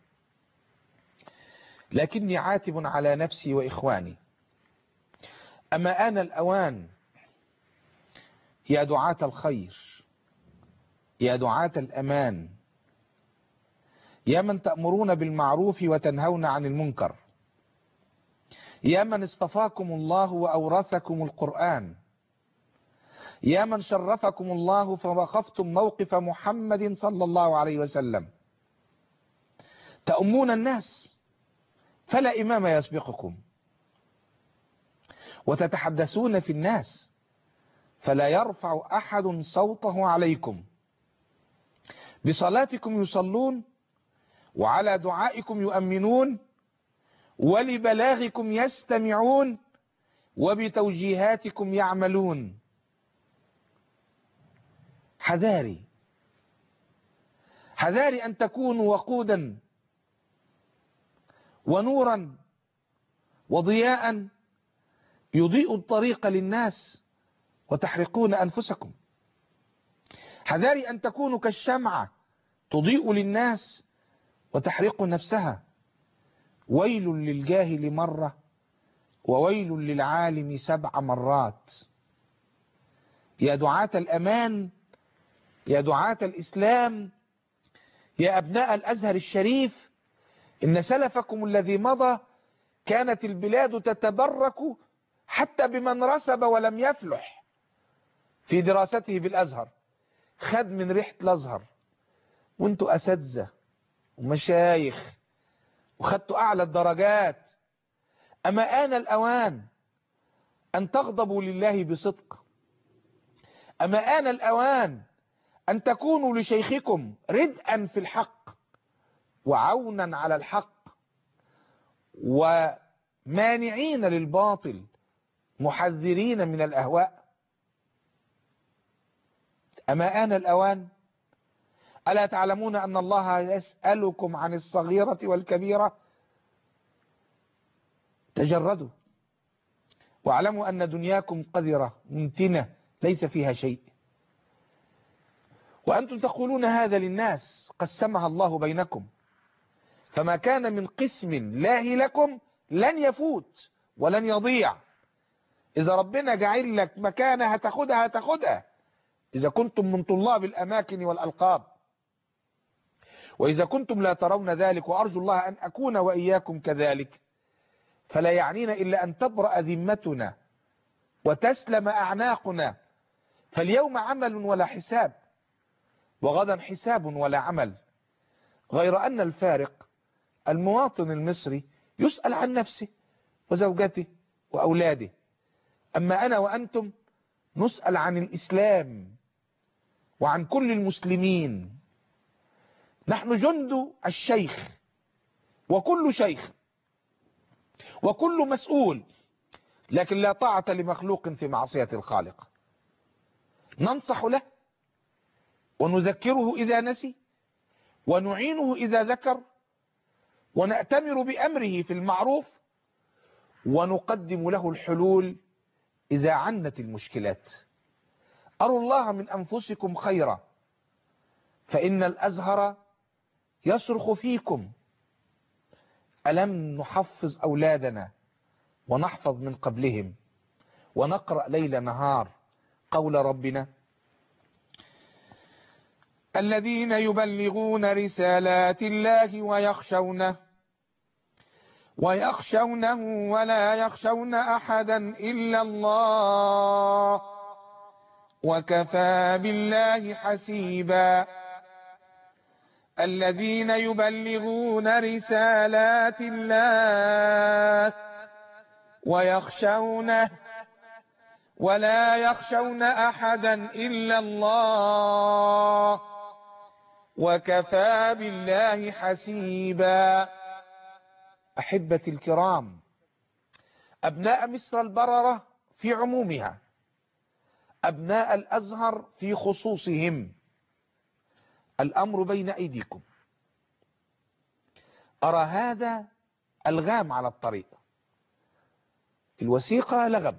لكني عاتب على نفسي وإخواني. أما آن الأوان يا دعاة الخير، يا دعاة الأمان، يا من تأمرون بالمعروف وتنهون عن المنكر، يا من اصطفاكم الله وأورثكم القرآن، يا من شرفكم الله فوقفتم موقف محمد صلى الله عليه وسلم، تأمون الناس فلا إمام يسبقكم، وتتحدثون في الناس فلا يرفع أحد صوته عليكم، بصلاتكم يصلون، وعلى دعائكم يؤمنون، ولبلاغكم يستمعون، وبتوجيهاتكم يعملون. حذاري حذاري أن تكونوا وقودا ونورا وضياء يضيء الطريق للناس وتحرقون أنفسكم. حذاري أن تكونوا كالشمعة تضيء للناس وتحرق نفسها. ويل للجاهل مرة وويل للعالم سبع مرات. يا دعاة الأمان، يا دعاة الإسلام، يا أبناء الأزهر الشريف، إن سلفكم الذي مضى كانت البلاد تتبرك حتى بمن رسب ولم يفلح في دراسته بالأزهر، خد من ريحة الأزهر، وانتوا أساتذة ومشايخ وخدتوا أعلى الدرجات. أما آن الأوان أن تغضبوا لله بصدق. أما آن الأوان أن تكونوا لشيخكم ردءا في الحق وعونا على الحق ومانعين للباطل محذرين من الأهواء. أما آن الأوان. ألا تعلمون أن الله يسألكم عن الصغيرة والكبيرة؟ تجردوا واعلموا أن دنياكم قذرة منتنة ليس فيها شيء، وأنتم تقولون هذا للناس، قسمها الله بينكم، فما كان من قسم الله لكم لن يفوت ولن يضيع. إذا ربنا جعل لك مكانة هتاخدها هتاخدها إذا كنتم من طلاب الأماكن والألقاب. وإذا كنتم لا ترون ذلك، وأرجو الله أن أكون وإياكم كذلك، فلا يعنينا إلا أن تبرأ ذمتنا وتسلم أعناقنا. فاليوم عمل ولا حساب، وغدا حساب ولا عمل، غير أن الفارق المواطن المصري يسأل عن نفسه وزوجته وأولاده، أما أنا وأنتم نسأل عن الإسلام وعن كل المسلمين. نحن جند الشيخ، وكل شيخ وكل مسؤول، لكن لا طاعة لمخلوق في معصية الخالق. ننصح له ونذكره إذا نسي، ونعينه إذا ذكر، ونأتمر بأمره في المعروف، ونقدم له الحلول إذا عنت المشكلات. أروا الله من أنفسكم خيرا، فإن الأزهر يصرخ فيكم. ألم نحفظ أولادنا ونحفظ من قبلهم ونقرأ ليل نهار قول ربنا؟ الذين يبلغون رسالات الله ويخشونه ويخشونه ولا يخشون أحدا إلا الله وكفى بالله حسيبا. الذين يبلغون رسالات الله ويخشونه ولا يخشون أحدا إلا الله وكفى بالله حسيبا. أحبتي الكرام، أبناء مصر البررة في عمومها، أبناء الأزهر في خصوصهم، الأمر بين أيديكم. أرى هذا الغام على الطريق، الوثيقة لغم،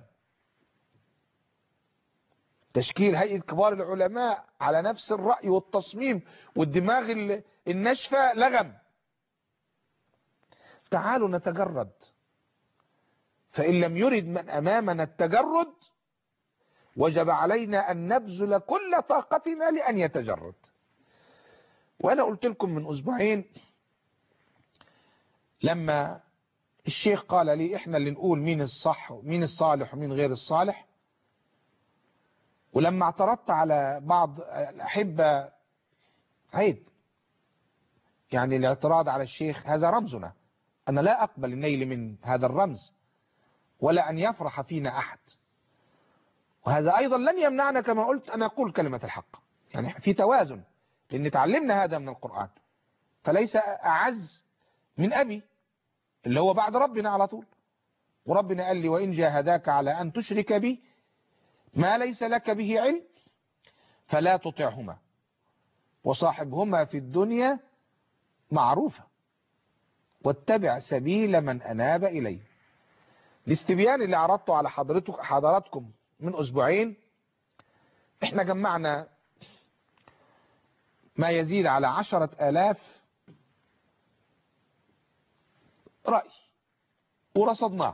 تشكيل هيئة كبار العلماء على نفس الرأي والتصميم والدماغ الناشفة لغم. تعالوا نتجرد، فإن لم يرد من أمامنا التجرد وجب علينا أن نبذل كل طاقتنا لأن يتجرد. وأنا قلت لكم من أسبوعين لما الشيخ قال لي إحنا اللي نقول مين الصح ومين الصالح ومين غير الصالح، ولما اعترضت على بعض الأحبة، عيب يعني الاعتراض على الشيخ هذا رمزنا، أنا لا أقبل النيل من هذا الرمز ولا أن يفرح فينا أحد، وهذا أيضا لن يمنعنا كما قلت أن أقول كلمة الحق، يعني في توازن، لأن تعلمنا هذا من القرآن، فليس أعز من أبي اللي هو بعد ربنا على طول، وربنا قال لي وإن جاهداك على أن تشرك بي ما ليس لك به علم فلا تطعهما وصاحبهما في الدنيا معروفة واتبع سبيل من أناب إليه. الاستبيان اللي عرضته على حضرتك حضراتكم من أسبوعين، احنا جمعنا ما يزيد على عشرة آلاف رأي ورصدناه،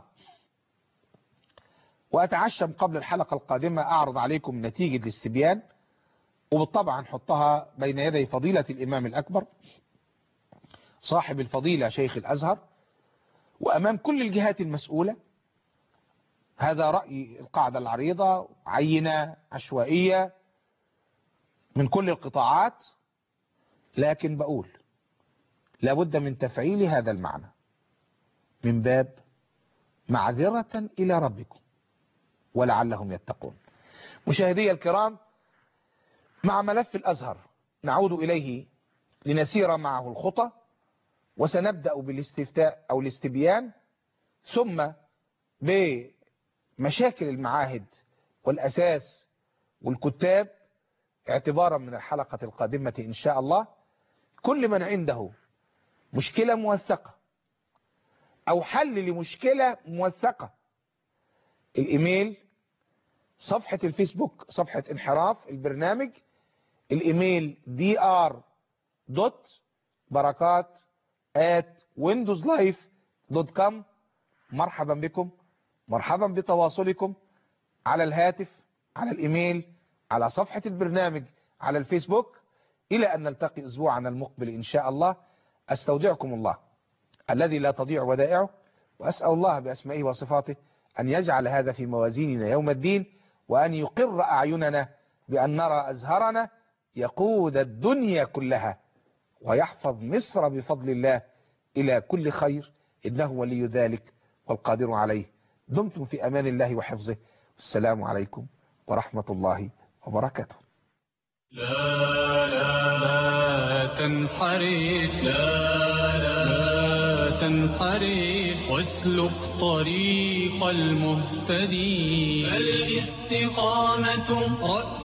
وأتعشم قبل الحلقة القادمة أعرض عليكم نتيجة الاستبيان، وبالطبع نحطها بين يدي فضيلة الإمام الأكبر صاحب الفضيلة شيخ الأزهر وأمام كل الجهات المسؤولة. هذا رأي القاعدة العريضة، عينة عشوائية من كل القطاعات، لكن بقول لابد من تفعيل هذا المعنى من باب معذرة إلى ربكم ولعلهم يتقون. مشاهدي الكرام، مع ملف الأزهر نعود إليه لنسير معه الخطى، وسنبدأ بالاستفتاء أو الاستبيان، ثم بمشاكل المعاهد والأساس والكتاب اعتبارا من الحلقة القادمة إن شاء الله. كل من عنده مشكلة موثقة أو حل لمشكلة موثقة، الإيميل، صفحة الفيسبوك صفحة انحراف البرنامج، الإيميل دي آر دوت بركات آت ويندوز لايف دوت كوم. مرحبا بكم، مرحبا بتواصلكم على الهاتف، على الإيميل، على صفحة البرنامج، على الفيسبوك، إلى أن نلتقي أسبوعنا المقبل إن شاء الله. أستودعكم الله الذي لا تضيع ودائعه، وأسأل الله بأسمائه وصفاته أن يجعل هذا في موازيننا يوم الدين، وأن يقر أعيننا بأن نرى أزهرنا يقود الدنيا كلها، ويحفظ مصر بفضل الله إلى كل خير، إنه ولي ذلك والقادر عليه. دمتم في أمان الله وحفظه، والسلام عليكم ورحمة الله وبركاته. لا لا لا تنحرف، لا لا تنحرف، واسلك طريق المهتدين، فالاستقامة رأس